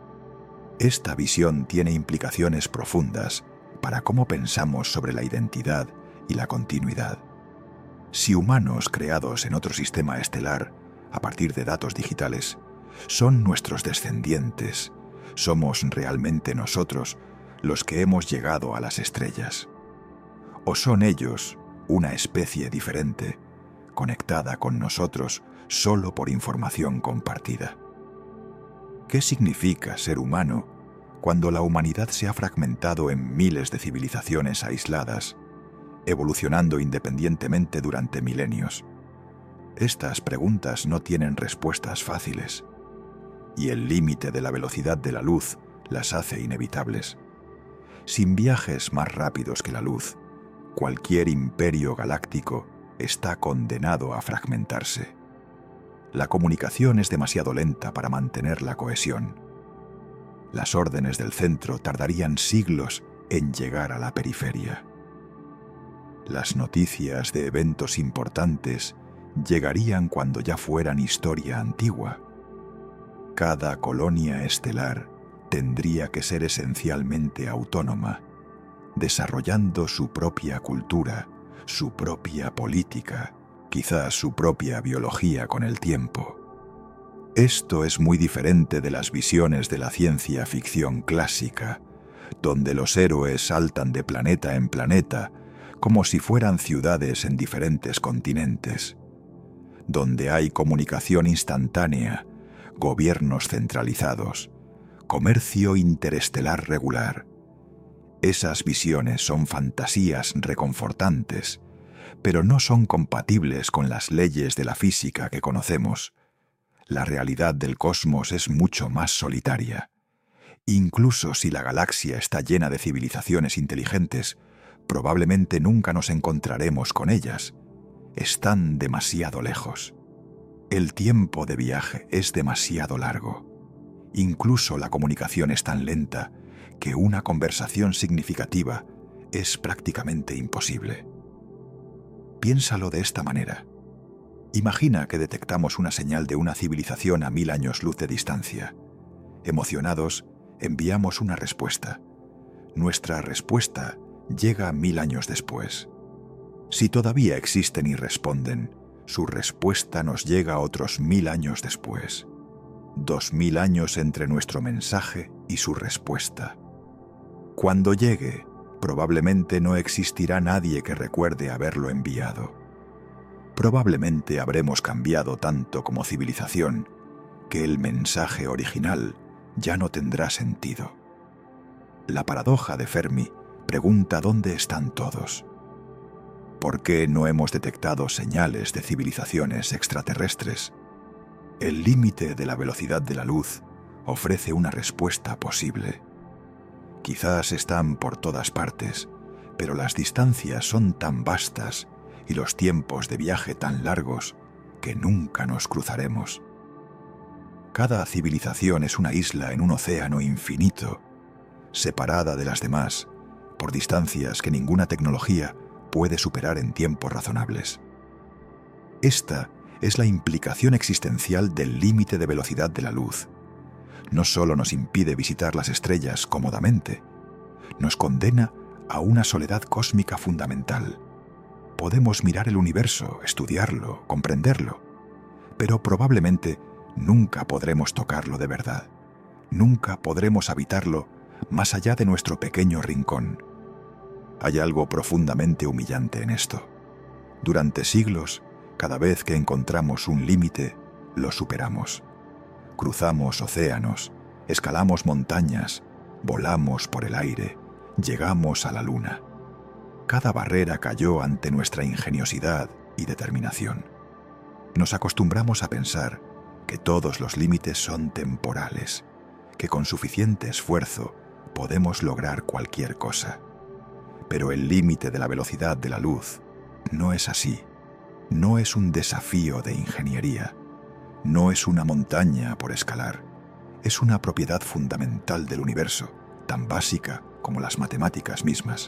Esta visión tiene implicaciones profundas para cómo pensamos sobre la identidad y la continuidad. Si humanos creados en otro sistema estelar, a partir de datos digitales, son nuestros descendientes, somos realmente nosotros los que hemos llegado a las estrellas. ¿O son ellos una especie diferente, conectada con nosotros solo por información compartida? ¿Qué significa ser humano cuando la humanidad se ha fragmentado en miles de civilizaciones aisladas, evolucionando independientemente durante milenios? Estas preguntas no tienen respuestas fáciles, y el límite de la velocidad de la luz las hace inevitables. Sin viajes más rápidos que la luz, cualquier imperio galáctico está condenado a fragmentarse. La comunicación es demasiado lenta para mantener la cohesión. Las órdenes del centro tardarían siglos en llegar a la periferia. Las noticias de eventos importantes llegarían cuando ya fueran historia antigua. Cada colonia estelar tendría que ser esencialmente autónoma, desarrollando su propia cultura, su propia política, quizás su propia biología con el tiempo. Esto es muy diferente de las visiones de la ciencia ficción clásica, donde los héroes saltan de planeta en planeta como si fueran ciudades en diferentes continentes, donde hay comunicación instantánea, gobiernos centralizados, comercio interestelar regular. Esas visiones son fantasías reconfortantes, pero no son compatibles con las leyes de la física que conocemos. La realidad del cosmos es mucho más solitaria. Incluso si la galaxia está llena de civilizaciones inteligentes, probablemente nunca nos encontraremos con ellas. Están demasiado lejos. El tiempo de viaje es demasiado largo. Incluso la comunicación es tan lenta que una conversación significativa es prácticamente imposible. Piénsalo de esta manera. Imagina que detectamos una señal de una civilización a 1000 años luz de distancia. Emocionados, enviamos una respuesta. Nuestra respuesta llega 1000 años después. Si todavía existen y responden, su respuesta nos llega otros 1000 años después. 2000 años entre nuestro mensaje y su respuesta. Cuando llegue, probablemente no existirá nadie que recuerde haberlo enviado. Probablemente habremos cambiado tanto como civilización que el mensaje original ya no tendrá sentido. La paradoja de Fermi pregunta dónde están todos. ¿Por qué no hemos detectado señales de civilizaciones extraterrestres? El límite de la velocidad de la luz ofrece una respuesta posible. Quizás están por todas partes, pero las distancias son tan vastas y los tiempos de viaje tan largos que nunca nos cruzaremos. Cada civilización es una isla en un océano infinito, separada de las demás por distancias que ninguna tecnología puede superar en tiempos razonables. Esta es la implicación existencial del límite de velocidad de la luz. No solo nos impide visitar las estrellas cómodamente, nos condena a una soledad cósmica fundamental. Podemos mirar el universo, estudiarlo, comprenderlo, pero probablemente nunca podremos tocarlo de verdad. Nunca podremos habitarlo más allá de nuestro pequeño rincón. Hay algo profundamente humillante en esto. Durante siglos, cada vez que encontramos un límite, lo superamos. Cruzamos océanos, escalamos montañas, volamos por el aire, llegamos a la luna. Cada barrera cayó ante nuestra ingeniosidad y determinación. Nos acostumbramos a pensar que todos los límites son temporales, que con suficiente esfuerzo podemos lograr cualquier cosa. Pero el límite de la velocidad de la luz no es así. No es un desafío de ingeniería. No es una montaña por escalar. Es una propiedad fundamental del universo, tan básica como las matemáticas mismas.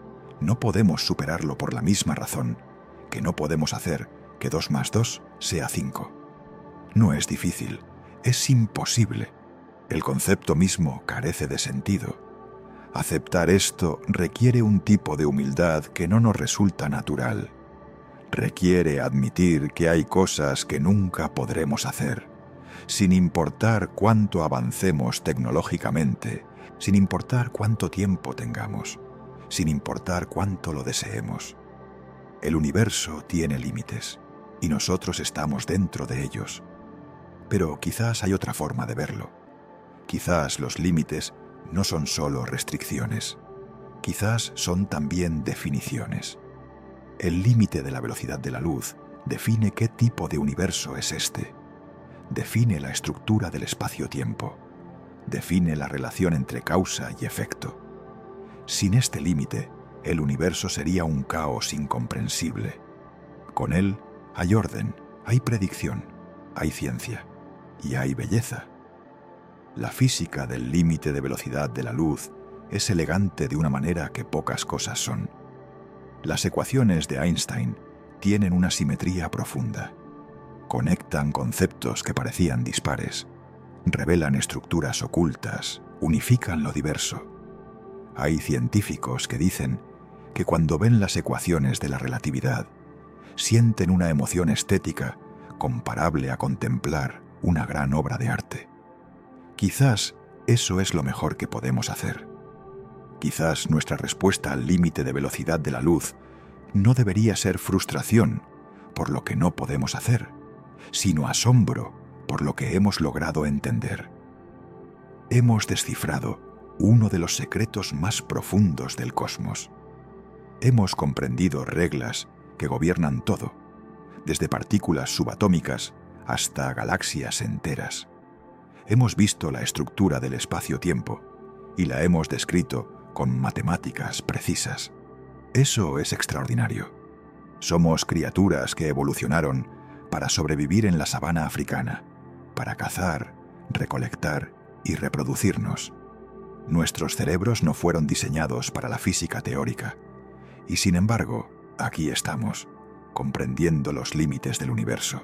No podemos superarlo por la misma razón que no podemos hacer que 2 más 2 sea 5. No es difícil, es imposible. El concepto mismo carece de sentido. Aceptar esto requiere un tipo de humildad que no nos resulta natural. Requiere admitir que hay cosas que nunca podremos hacer, sin importar cuánto avancemos tecnológicamente, sin importar cuánto tiempo tengamos, sin importar cuánto lo deseemos. El universo tiene límites, y nosotros estamos dentro de ellos. Pero quizás hay otra forma de verlo. Quizás los límites no son solo restricciones. Quizás son también definiciones. El límite de la velocidad de la luz define qué tipo de universo es este. Define la estructura del espacio-tiempo. Define la relación entre causa y efecto. Sin este límite, el universo sería un caos incomprensible. Con él hay orden, hay predicción, hay ciencia y hay belleza. La física del límite de velocidad de la luz es elegante de una manera que pocas cosas son. Las ecuaciones de Einstein tienen una simetría profunda. Conectan conceptos que parecían dispares, revelan estructuras ocultas, unifican lo diverso. Hay científicos que dicen que cuando ven las ecuaciones de la relatividad, sienten una emoción estética comparable a contemplar una gran obra de arte. Quizás eso es lo mejor que podemos hacer. Quizás nuestra respuesta al límite de velocidad de la luz no debería ser frustración por lo que no podemos hacer, sino asombro por lo que hemos logrado entender. Hemos descifrado uno de los secretos más profundos del cosmos. Hemos comprendido reglas que gobiernan todo, desde partículas subatómicas hasta galaxias enteras. Hemos visto la estructura del espacio-tiempo y la hemos descrito con matemáticas precisas. Eso es extraordinario. Somos criaturas que evolucionaron para sobrevivir en la sabana africana, para cazar, recolectar y reproducirnos. Nuestros cerebros no fueron diseñados para la física teórica, y sin embargo, aquí estamos, comprendiendo los límites del universo.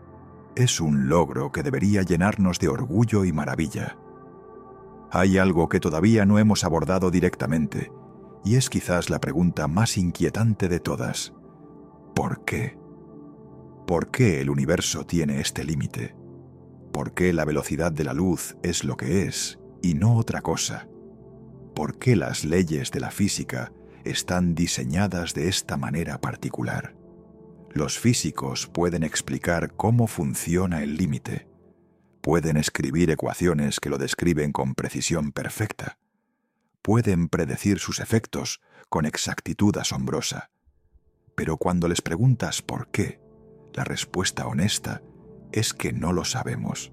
Es un logro que debería llenarnos de orgullo y maravilla. Hay algo que todavía no hemos abordado directamente, y es quizás la pregunta más inquietante de todas. ¿Por qué? ¿Por qué el universo tiene este límite? ¿Por qué la velocidad de la luz es lo que es y no otra cosa? ¿Por qué las leyes de la física están diseñadas de esta manera particular? Los físicos pueden explicar cómo funciona el límite, Pueden escribir ecuaciones que lo describen con precisión perfecta. Pueden predecir sus efectos con exactitud asombrosa. Pero cuando les preguntas por qué, la respuesta honesta es que no lo sabemos.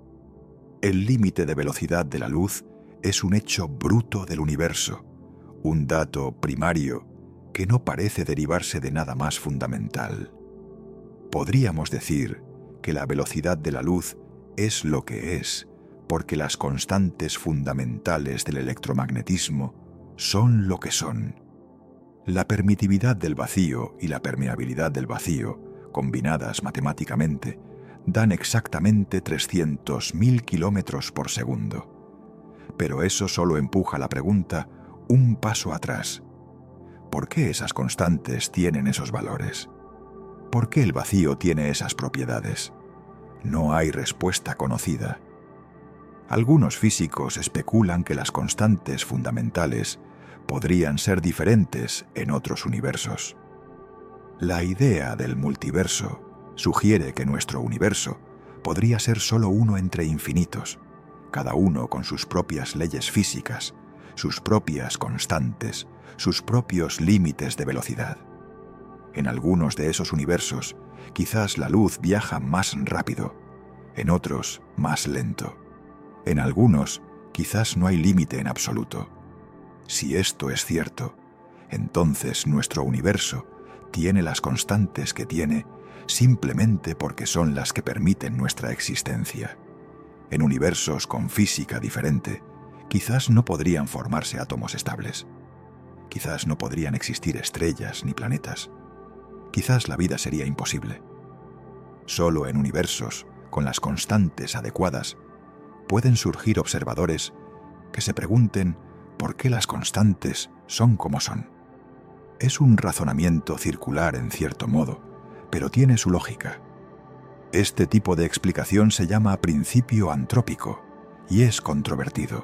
El límite de velocidad de la luz es un hecho bruto del universo, un dato primario que no parece derivarse de nada más fundamental. Podríamos decir que la velocidad de la luz es lo que es, porque las constantes fundamentales del electromagnetismo son lo que son. La permitividad del vacío y la permeabilidad del vacío, combinadas matemáticamente, dan exactamente 300.000 kilómetros por segundo. Pero eso solo empuja la pregunta un paso atrás. ¿Por qué esas constantes tienen esos valores? ¿Por qué el vacío tiene esas propiedades? No hay respuesta conocida. Algunos físicos especulan que las constantes fundamentales podrían ser diferentes en otros universos. La idea del multiverso sugiere que nuestro universo podría ser solo uno entre infinitos, cada uno con sus propias leyes físicas, sus propias constantes, sus propios límites de velocidad. En algunos de esos universos, quizás la luz viaja más rápido, en otros más lento. En algunos, quizás no hay límite en absoluto. Si esto es cierto, entonces nuestro universo tiene las constantes que tiene simplemente porque son las que permiten nuestra existencia. En universos con física diferente, quizás no podrían formarse átomos estables. Quizás no podrían existir estrellas ni planetas. Quizás la vida sería imposible. Solo en universos con las constantes adecuadas pueden surgir observadores que se pregunten por qué las constantes son como son. Es un razonamiento circular en cierto modo, pero tiene su lógica. Este tipo de explicación se llama principio antrópico y es controvertido.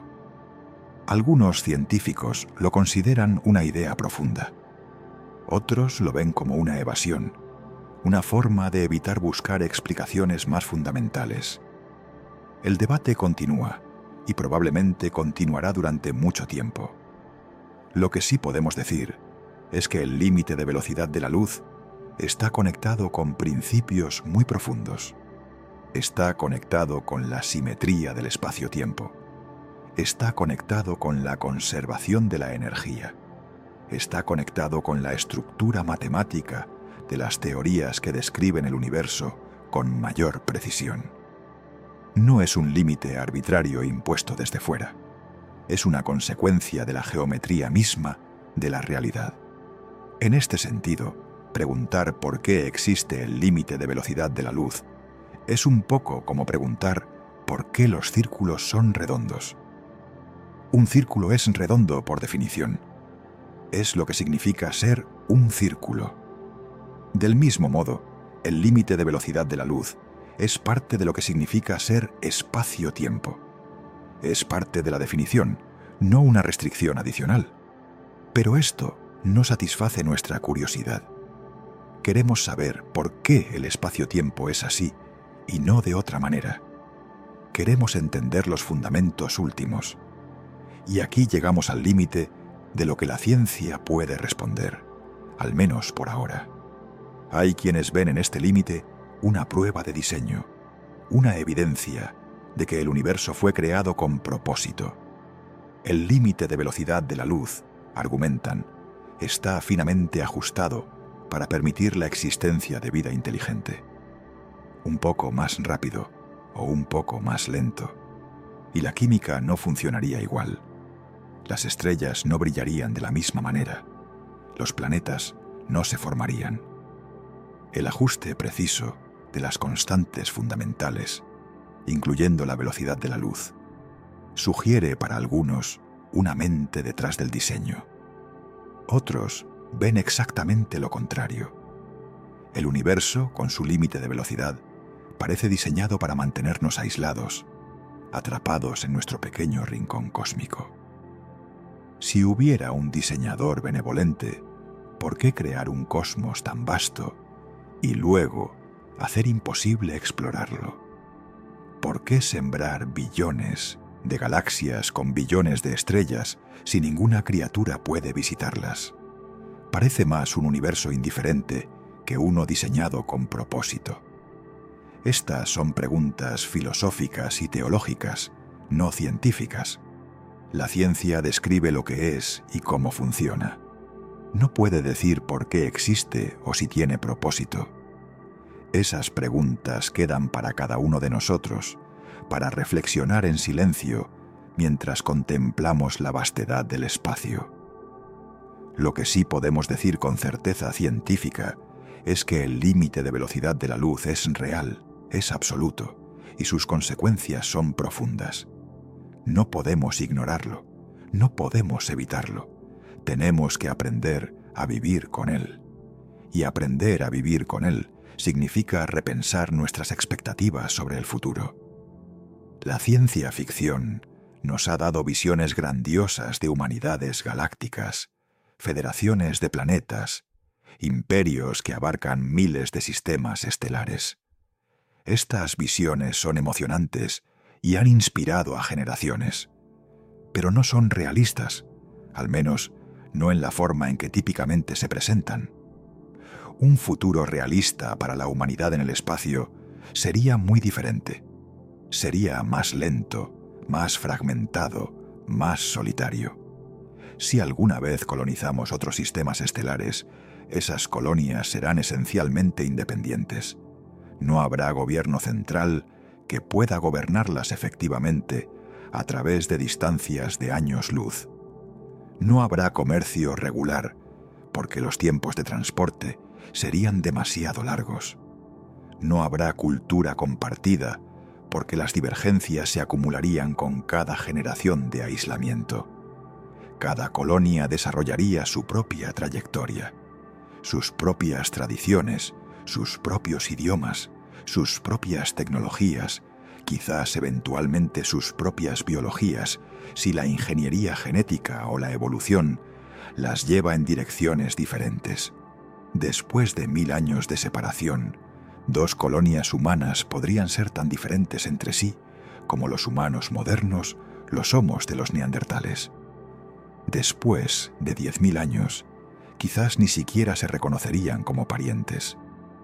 Algunos científicos lo consideran una idea profunda. Otros lo ven como una evasión, una forma de evitar buscar explicaciones más fundamentales. El debate continúa y probablemente continuará durante mucho tiempo. Lo que sí podemos decir es que el límite de velocidad de la luz está conectado con principios muy profundos. Está conectado con la simetría del espacio-tiempo. Está conectado con la conservación de la energía. Está conectado con la estructura matemática de las teorías que describen el universo con mayor precisión. No es un límite arbitrario impuesto desde fuera. Es una consecuencia de la geometría misma de la realidad. En este sentido, preguntar por qué existe el límite de velocidad de la luz es un poco como preguntar por qué los círculos son redondos. Un círculo es redondo por definición. Es lo que significa ser un círculo. Del mismo modo, el límite de velocidad de la luz es parte de lo que significa ser espacio-tiempo. Es parte de la definición, no una restricción adicional. Pero esto no satisface nuestra curiosidad. Queremos saber por qué el espacio-tiempo es así y no de otra manera. Queremos entender los fundamentos últimos. Y aquí llegamos al límite de lo que la ciencia puede responder, al menos por ahora. Hay quienes ven en este límite una prueba de diseño, una evidencia de que el universo fue creado con propósito. El límite de velocidad de la luz, argumentan, está finamente ajustado para permitir la existencia de vida inteligente. Un poco más rápido o un poco más lento, y la química no funcionaría igual. Las estrellas no brillarían de la misma manera. Los planetas no se formarían. El ajuste preciso de las constantes fundamentales, incluyendo la velocidad de la luz, sugiere para algunos una mente detrás del diseño. Otros ven exactamente lo contrario. El universo, con su límite de velocidad, parece diseñado para mantenernos aislados, atrapados en nuestro pequeño rincón cósmico. Si hubiera un diseñador benevolente, ¿por qué crear un cosmos tan vasto y luego hacer imposible explorarlo? ¿Por qué sembrar billones de galaxias con billones de estrellas si ninguna criatura puede visitarlas? Parece más un universo indiferente que uno diseñado con propósito. Estas son preguntas filosóficas y teológicas, no científicas. La ciencia describe lo que es y cómo funciona. No puede decir por qué existe o si tiene propósito. Esas preguntas quedan para cada uno de nosotros, para reflexionar en silencio mientras contemplamos la vastedad del espacio. Lo que sí podemos decir con certeza científica es que el límite de velocidad de la luz es real, es absoluto, y sus consecuencias son profundas. No podemos ignorarlo, no podemos evitarlo. Tenemos que aprender a vivir con él. Y aprender a vivir con él significa repensar nuestras expectativas sobre el futuro. La ciencia ficción nos ha dado visiones grandiosas de humanidades galácticas, federaciones de planetas, imperios que abarcan miles de sistemas estelares. Estas visiones son emocionantes y han inspirado a generaciones, pero no son realistas, al menos no en la forma en que típicamente se presentan. Un futuro realista para la humanidad en el espacio sería muy diferente. Sería más lento, más fragmentado, más solitario. Si alguna vez colonizamos otros sistemas estelares, esas colonias serán esencialmente independientes. No habrá gobierno central que pueda gobernarlas efectivamente a través de distancias de años luz. No habrá comercio regular, porque los tiempos de transporte serían demasiado largos. No habrá cultura compartida, porque las divergencias se acumularían con cada generación de aislamiento. Cada colonia desarrollaría su propia trayectoria, sus propias tradiciones, sus propios idiomas, sus propias tecnologías, quizás eventualmente sus propias biologías, si la ingeniería genética o la evolución las lleva en direcciones diferentes. Después de 1000 años de separación, 2 colonias humanas podrían ser tan diferentes entre sí como los humanos modernos lo somos de los neandertales. Después de 10.000 años, quizás ni siquiera se reconocerían como parientes.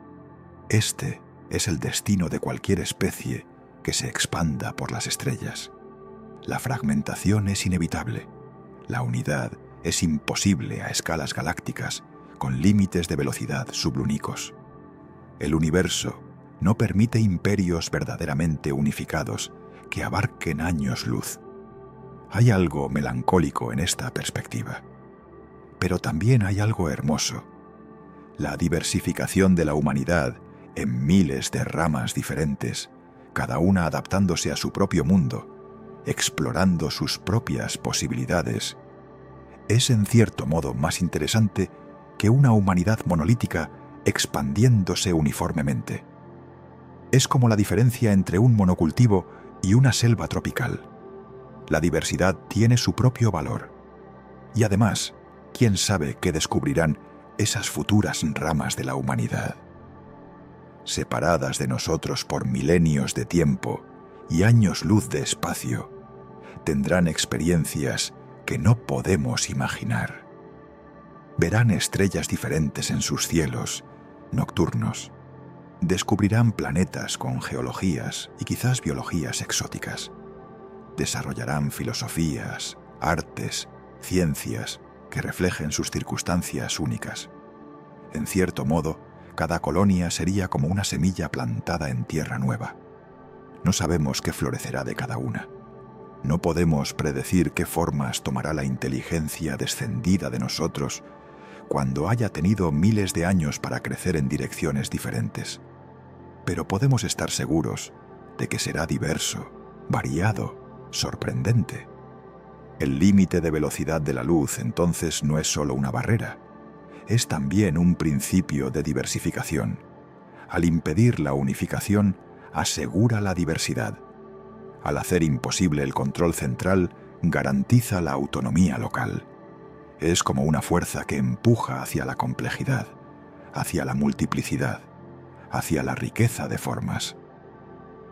Este es el destino de cualquier especie que se expanda por las estrellas. La fragmentación es inevitable. La unidad es imposible a escalas galácticas, con límites de velocidad sublúnicos. El universo no permite imperios verdaderamente unificados que abarquen años luz. Hay algo melancólico en esta perspectiva. Pero también hay algo hermoso. La diversificación de la humanidad en miles de ramas diferentes, cada una adaptándose a su propio mundo, explorando sus propias posibilidades, es en cierto modo más interesante que una humanidad monolítica expandiéndose uniformemente. Es como la diferencia entre un monocultivo y una selva tropical. La diversidad tiene su propio valor. Y además, ¿quién sabe qué descubrirán esas futuras ramas de la humanidad? Separadas de nosotros por milenios de tiempo y años luz de espacio, tendrán experiencias que no podemos imaginar. Verán estrellas diferentes en sus cielos nocturnos. Descubrirán planetas con geologías y quizás biologías exóticas. Desarrollarán filosofías, artes, ciencias que reflejen sus circunstancias únicas. En cierto modo, cada colonia sería como una semilla plantada en tierra nueva. No sabemos qué florecerá de cada una. No podemos predecir qué formas tomará la inteligencia descendida de nosotros cuando haya tenido miles de años para crecer en direcciones diferentes. Pero podemos estar seguros de que será diverso, variado, sorprendente. El límite de velocidad de la luz entonces no es solo una barrera, es también un principio de diversificación. Al impedir la unificación, asegura la diversidad. Al hacer imposible el control central, garantiza la autonomía local. Es como una fuerza que empuja hacia la complejidad, hacia la multiplicidad, hacia la riqueza de formas.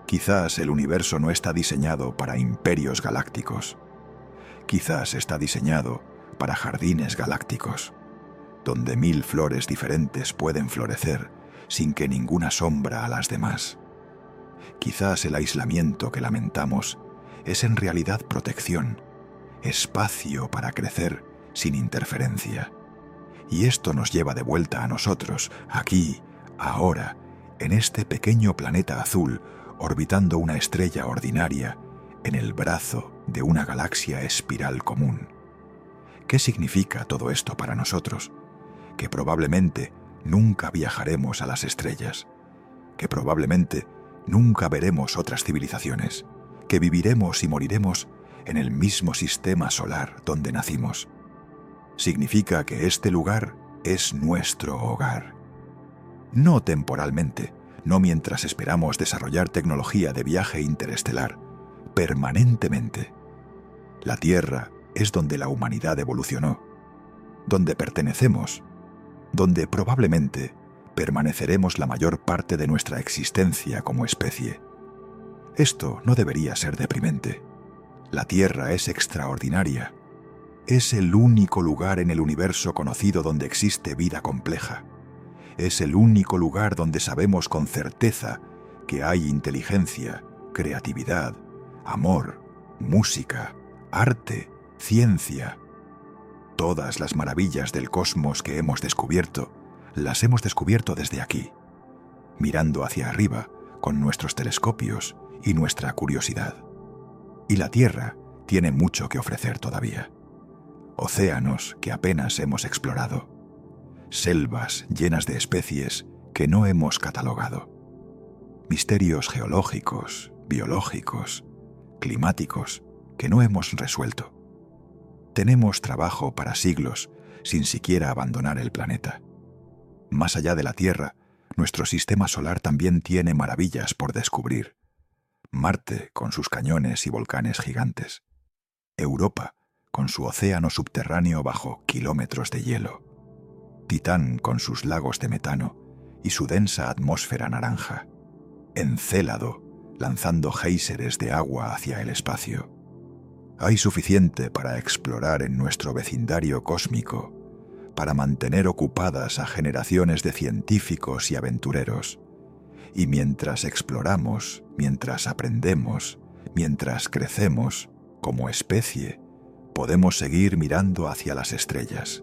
Quizás el universo no está diseñado para imperios galácticos. Quizás está diseñado para jardines galácticos, donde 1000 flores diferentes pueden florecer sin que ninguna sombra a las demás. Quizás el aislamiento que lamentamos es en realidad protección, espacio para crecer sin interferencia. Y esto nos lleva de vuelta a nosotros, aquí, ahora, en este pequeño planeta azul, orbitando una estrella ordinaria en el brazo de una galaxia espiral común. ¿Qué significa todo esto para nosotros? Que probablemente nunca viajaremos a las estrellas, que probablemente nunca veremos otras civilizaciones, que viviremos y moriremos en el mismo sistema solar donde nacimos. Significa que este lugar es nuestro hogar. No temporalmente, no mientras esperamos desarrollar tecnología de viaje interestelar, permanentemente. La Tierra es donde la humanidad evolucionó, donde pertenecemos, donde probablemente permaneceremos la mayor parte de nuestra existencia como especie. Esto no debería ser deprimente. La Tierra es extraordinaria. Es el único lugar en el universo conocido donde existe vida compleja. Es el único lugar donde sabemos con certeza que hay inteligencia, creatividad, amor, música, arte, ciencia. Todas las maravillas del cosmos que hemos descubierto, las hemos descubierto desde aquí, mirando hacia arriba con nuestros telescopios y nuestra curiosidad. Y la Tierra tiene mucho que ofrecer todavía. Océanos que apenas hemos explorado. Selvas llenas de especies que no hemos catalogado. Misterios geológicos, biológicos, climáticos que no hemos resuelto. Tenemos trabajo para siglos sin siquiera abandonar el planeta. Más allá de la Tierra, nuestro sistema solar también tiene maravillas por descubrir. Marte con sus cañones y volcanes gigantes. Europa con su océano subterráneo bajo kilómetros de hielo. Titán con sus lagos de metano y su densa atmósfera naranja. Encélado, lanzando géiseres de agua hacia el espacio. Hay suficiente para explorar en nuestro vecindario cósmico, para mantener ocupadas a generaciones de científicos y aventureros. Y mientras exploramos, mientras aprendemos, mientras crecemos, como especie, podemos seguir mirando hacia las estrellas.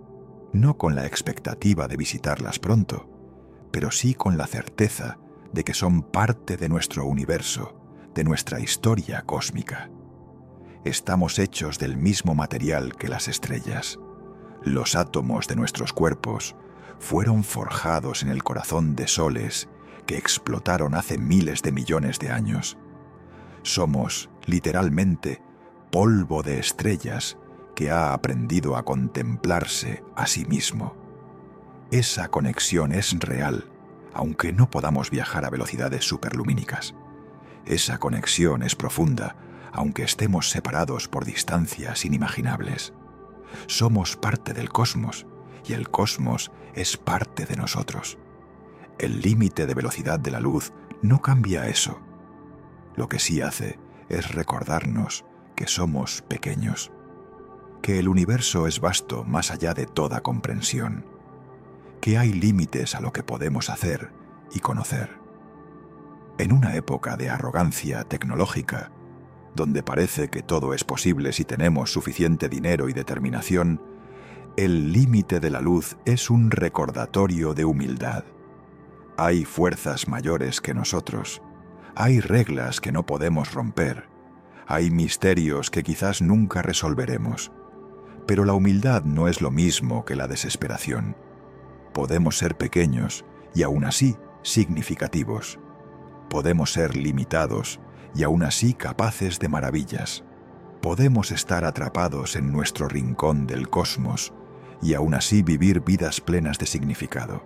No con la expectativa de visitarlas pronto, pero sí con la certeza de que son parte de nuestro universo, de nuestra historia cósmica. Estamos hechos del mismo material que las estrellas. Los átomos de nuestros cuerpos fueron forjados en el corazón de soles que explotaron hace miles de millones de años. Somos, literalmente, polvo de estrellas que ha aprendido a contemplarse a sí mismo. Esa conexión es real, aunque no podamos viajar a velocidades superlumínicas. Esa conexión es profunda, aunque estemos separados por distancias inimaginables. Somos parte del cosmos, y el cosmos es parte de nosotros. El límite de velocidad de la luz no cambia eso. Lo que sí hace es recordarnos que somos pequeños, que el universo es vasto más allá de toda comprensión, que hay límites a lo que podemos hacer y conocer. En una época de arrogancia tecnológica, donde parece que todo es posible si tenemos suficiente dinero y determinación, el límite de la luz es un recordatorio de humildad. Hay fuerzas mayores que nosotros, hay reglas que no podemos romper, hay misterios que quizás nunca resolveremos. Pero la humildad no es lo mismo que la desesperación. Podemos ser pequeños y aún así significativos. Podemos ser limitados y aún así capaces de maravillas. Podemos estar atrapados en nuestro rincón del cosmos y aún así vivir vidas plenas de significado.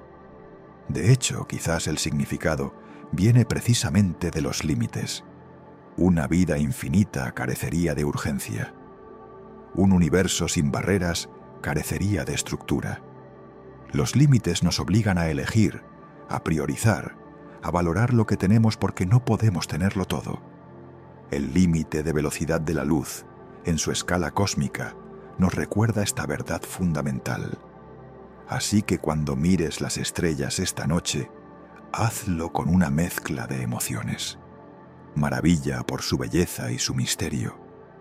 De hecho, quizás el significado viene precisamente de los límites. Una vida infinita carecería de urgencia. Un universo sin barreras carecería de estructura. Los límites nos obligan a elegir, a priorizar, a valorar lo que tenemos porque no podemos tenerlo todo. El límite de velocidad de la luz, en su escala cósmica, nos recuerda esta verdad fundamental. Así que cuando mires las estrellas esta noche, hazlo con una mezcla de emociones. Maravilla por su belleza y su misterio.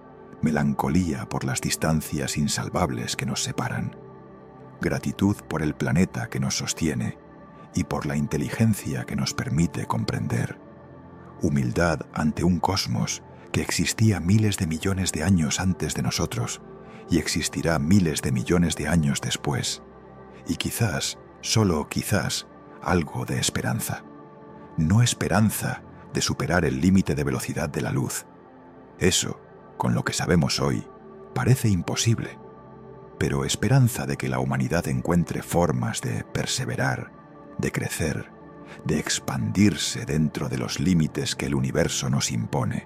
Melancolía por las distancias insalvables que nos separan. Gratitud por el planeta que nos sostiene y por la inteligencia que nos permite comprender. Humildad ante un cosmos que existía miles de millones de años antes de nosotros y existirá miles de millones de años después. Y quizás, solo quizás, algo de esperanza. No esperanza de superar el límite de velocidad de la luz. Eso, con lo que sabemos hoy, parece imposible. Pero esperanza de que la humanidad encuentre formas de perseverar, de crecer, de expandirse dentro de los límites que el universo nos impone.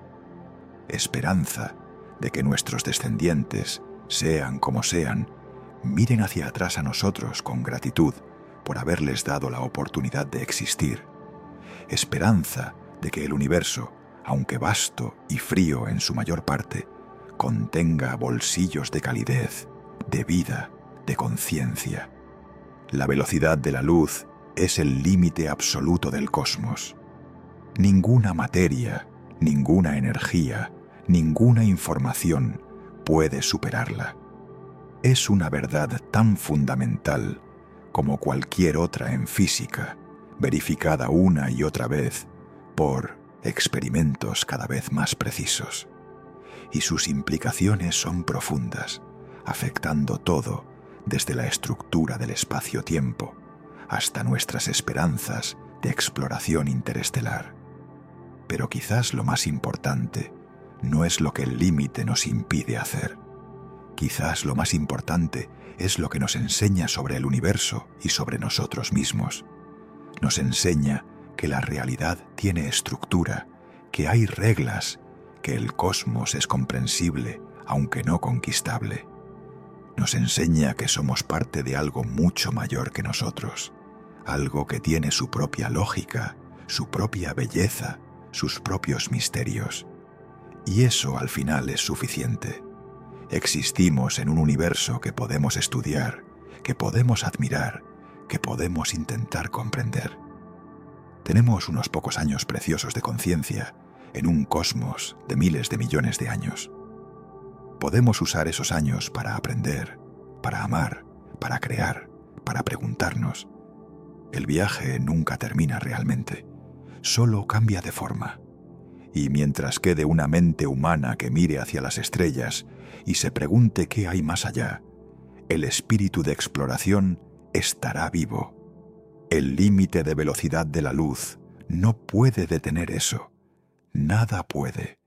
Esperanza de que nuestros descendientes, sean como sean, miren hacia atrás a nosotros con gratitud por haberles dado la oportunidad de existir. Esperanza de que el universo, aunque vasto y frío en su mayor parte, contenga bolsillos de calidez, de vida, de conciencia. La velocidad de la luz es el límite absoluto del cosmos. Ninguna materia, ninguna energía, ninguna información puede superarla. Es una verdad tan fundamental como cualquier otra en física, verificada una y otra vez por experimentos cada vez más precisos. Y sus implicaciones son profundas, afectando todo, desde la estructura del espacio-tiempo hasta nuestras esperanzas de exploración interestelar. Pero quizás lo más importante no es lo que el límite nos impide hacer. Quizás lo más importante es lo que nos enseña sobre el universo y sobre nosotros mismos. Nos enseña que la realidad tiene estructura, que hay reglas, que el cosmos es comprensible, aunque no conquistable. Nos enseña que somos parte de algo mucho mayor que nosotros, algo que tiene su propia lógica, su propia belleza, sus propios misterios. Y eso al final es suficiente. Existimos en un universo que podemos estudiar, que podemos admirar, que podemos intentar comprender. Tenemos unos pocos años preciosos de conciencia en un cosmos de miles de millones de años. Podemos usar esos años para aprender, para amar, para crear, para preguntarnos. El viaje nunca termina realmente, solo cambia de forma. Y mientras quede una mente humana que mire hacia las estrellas y se pregunte qué hay más allá, el espíritu de exploración estará vivo. El límite de velocidad de la luz no puede detener eso. Nada puede.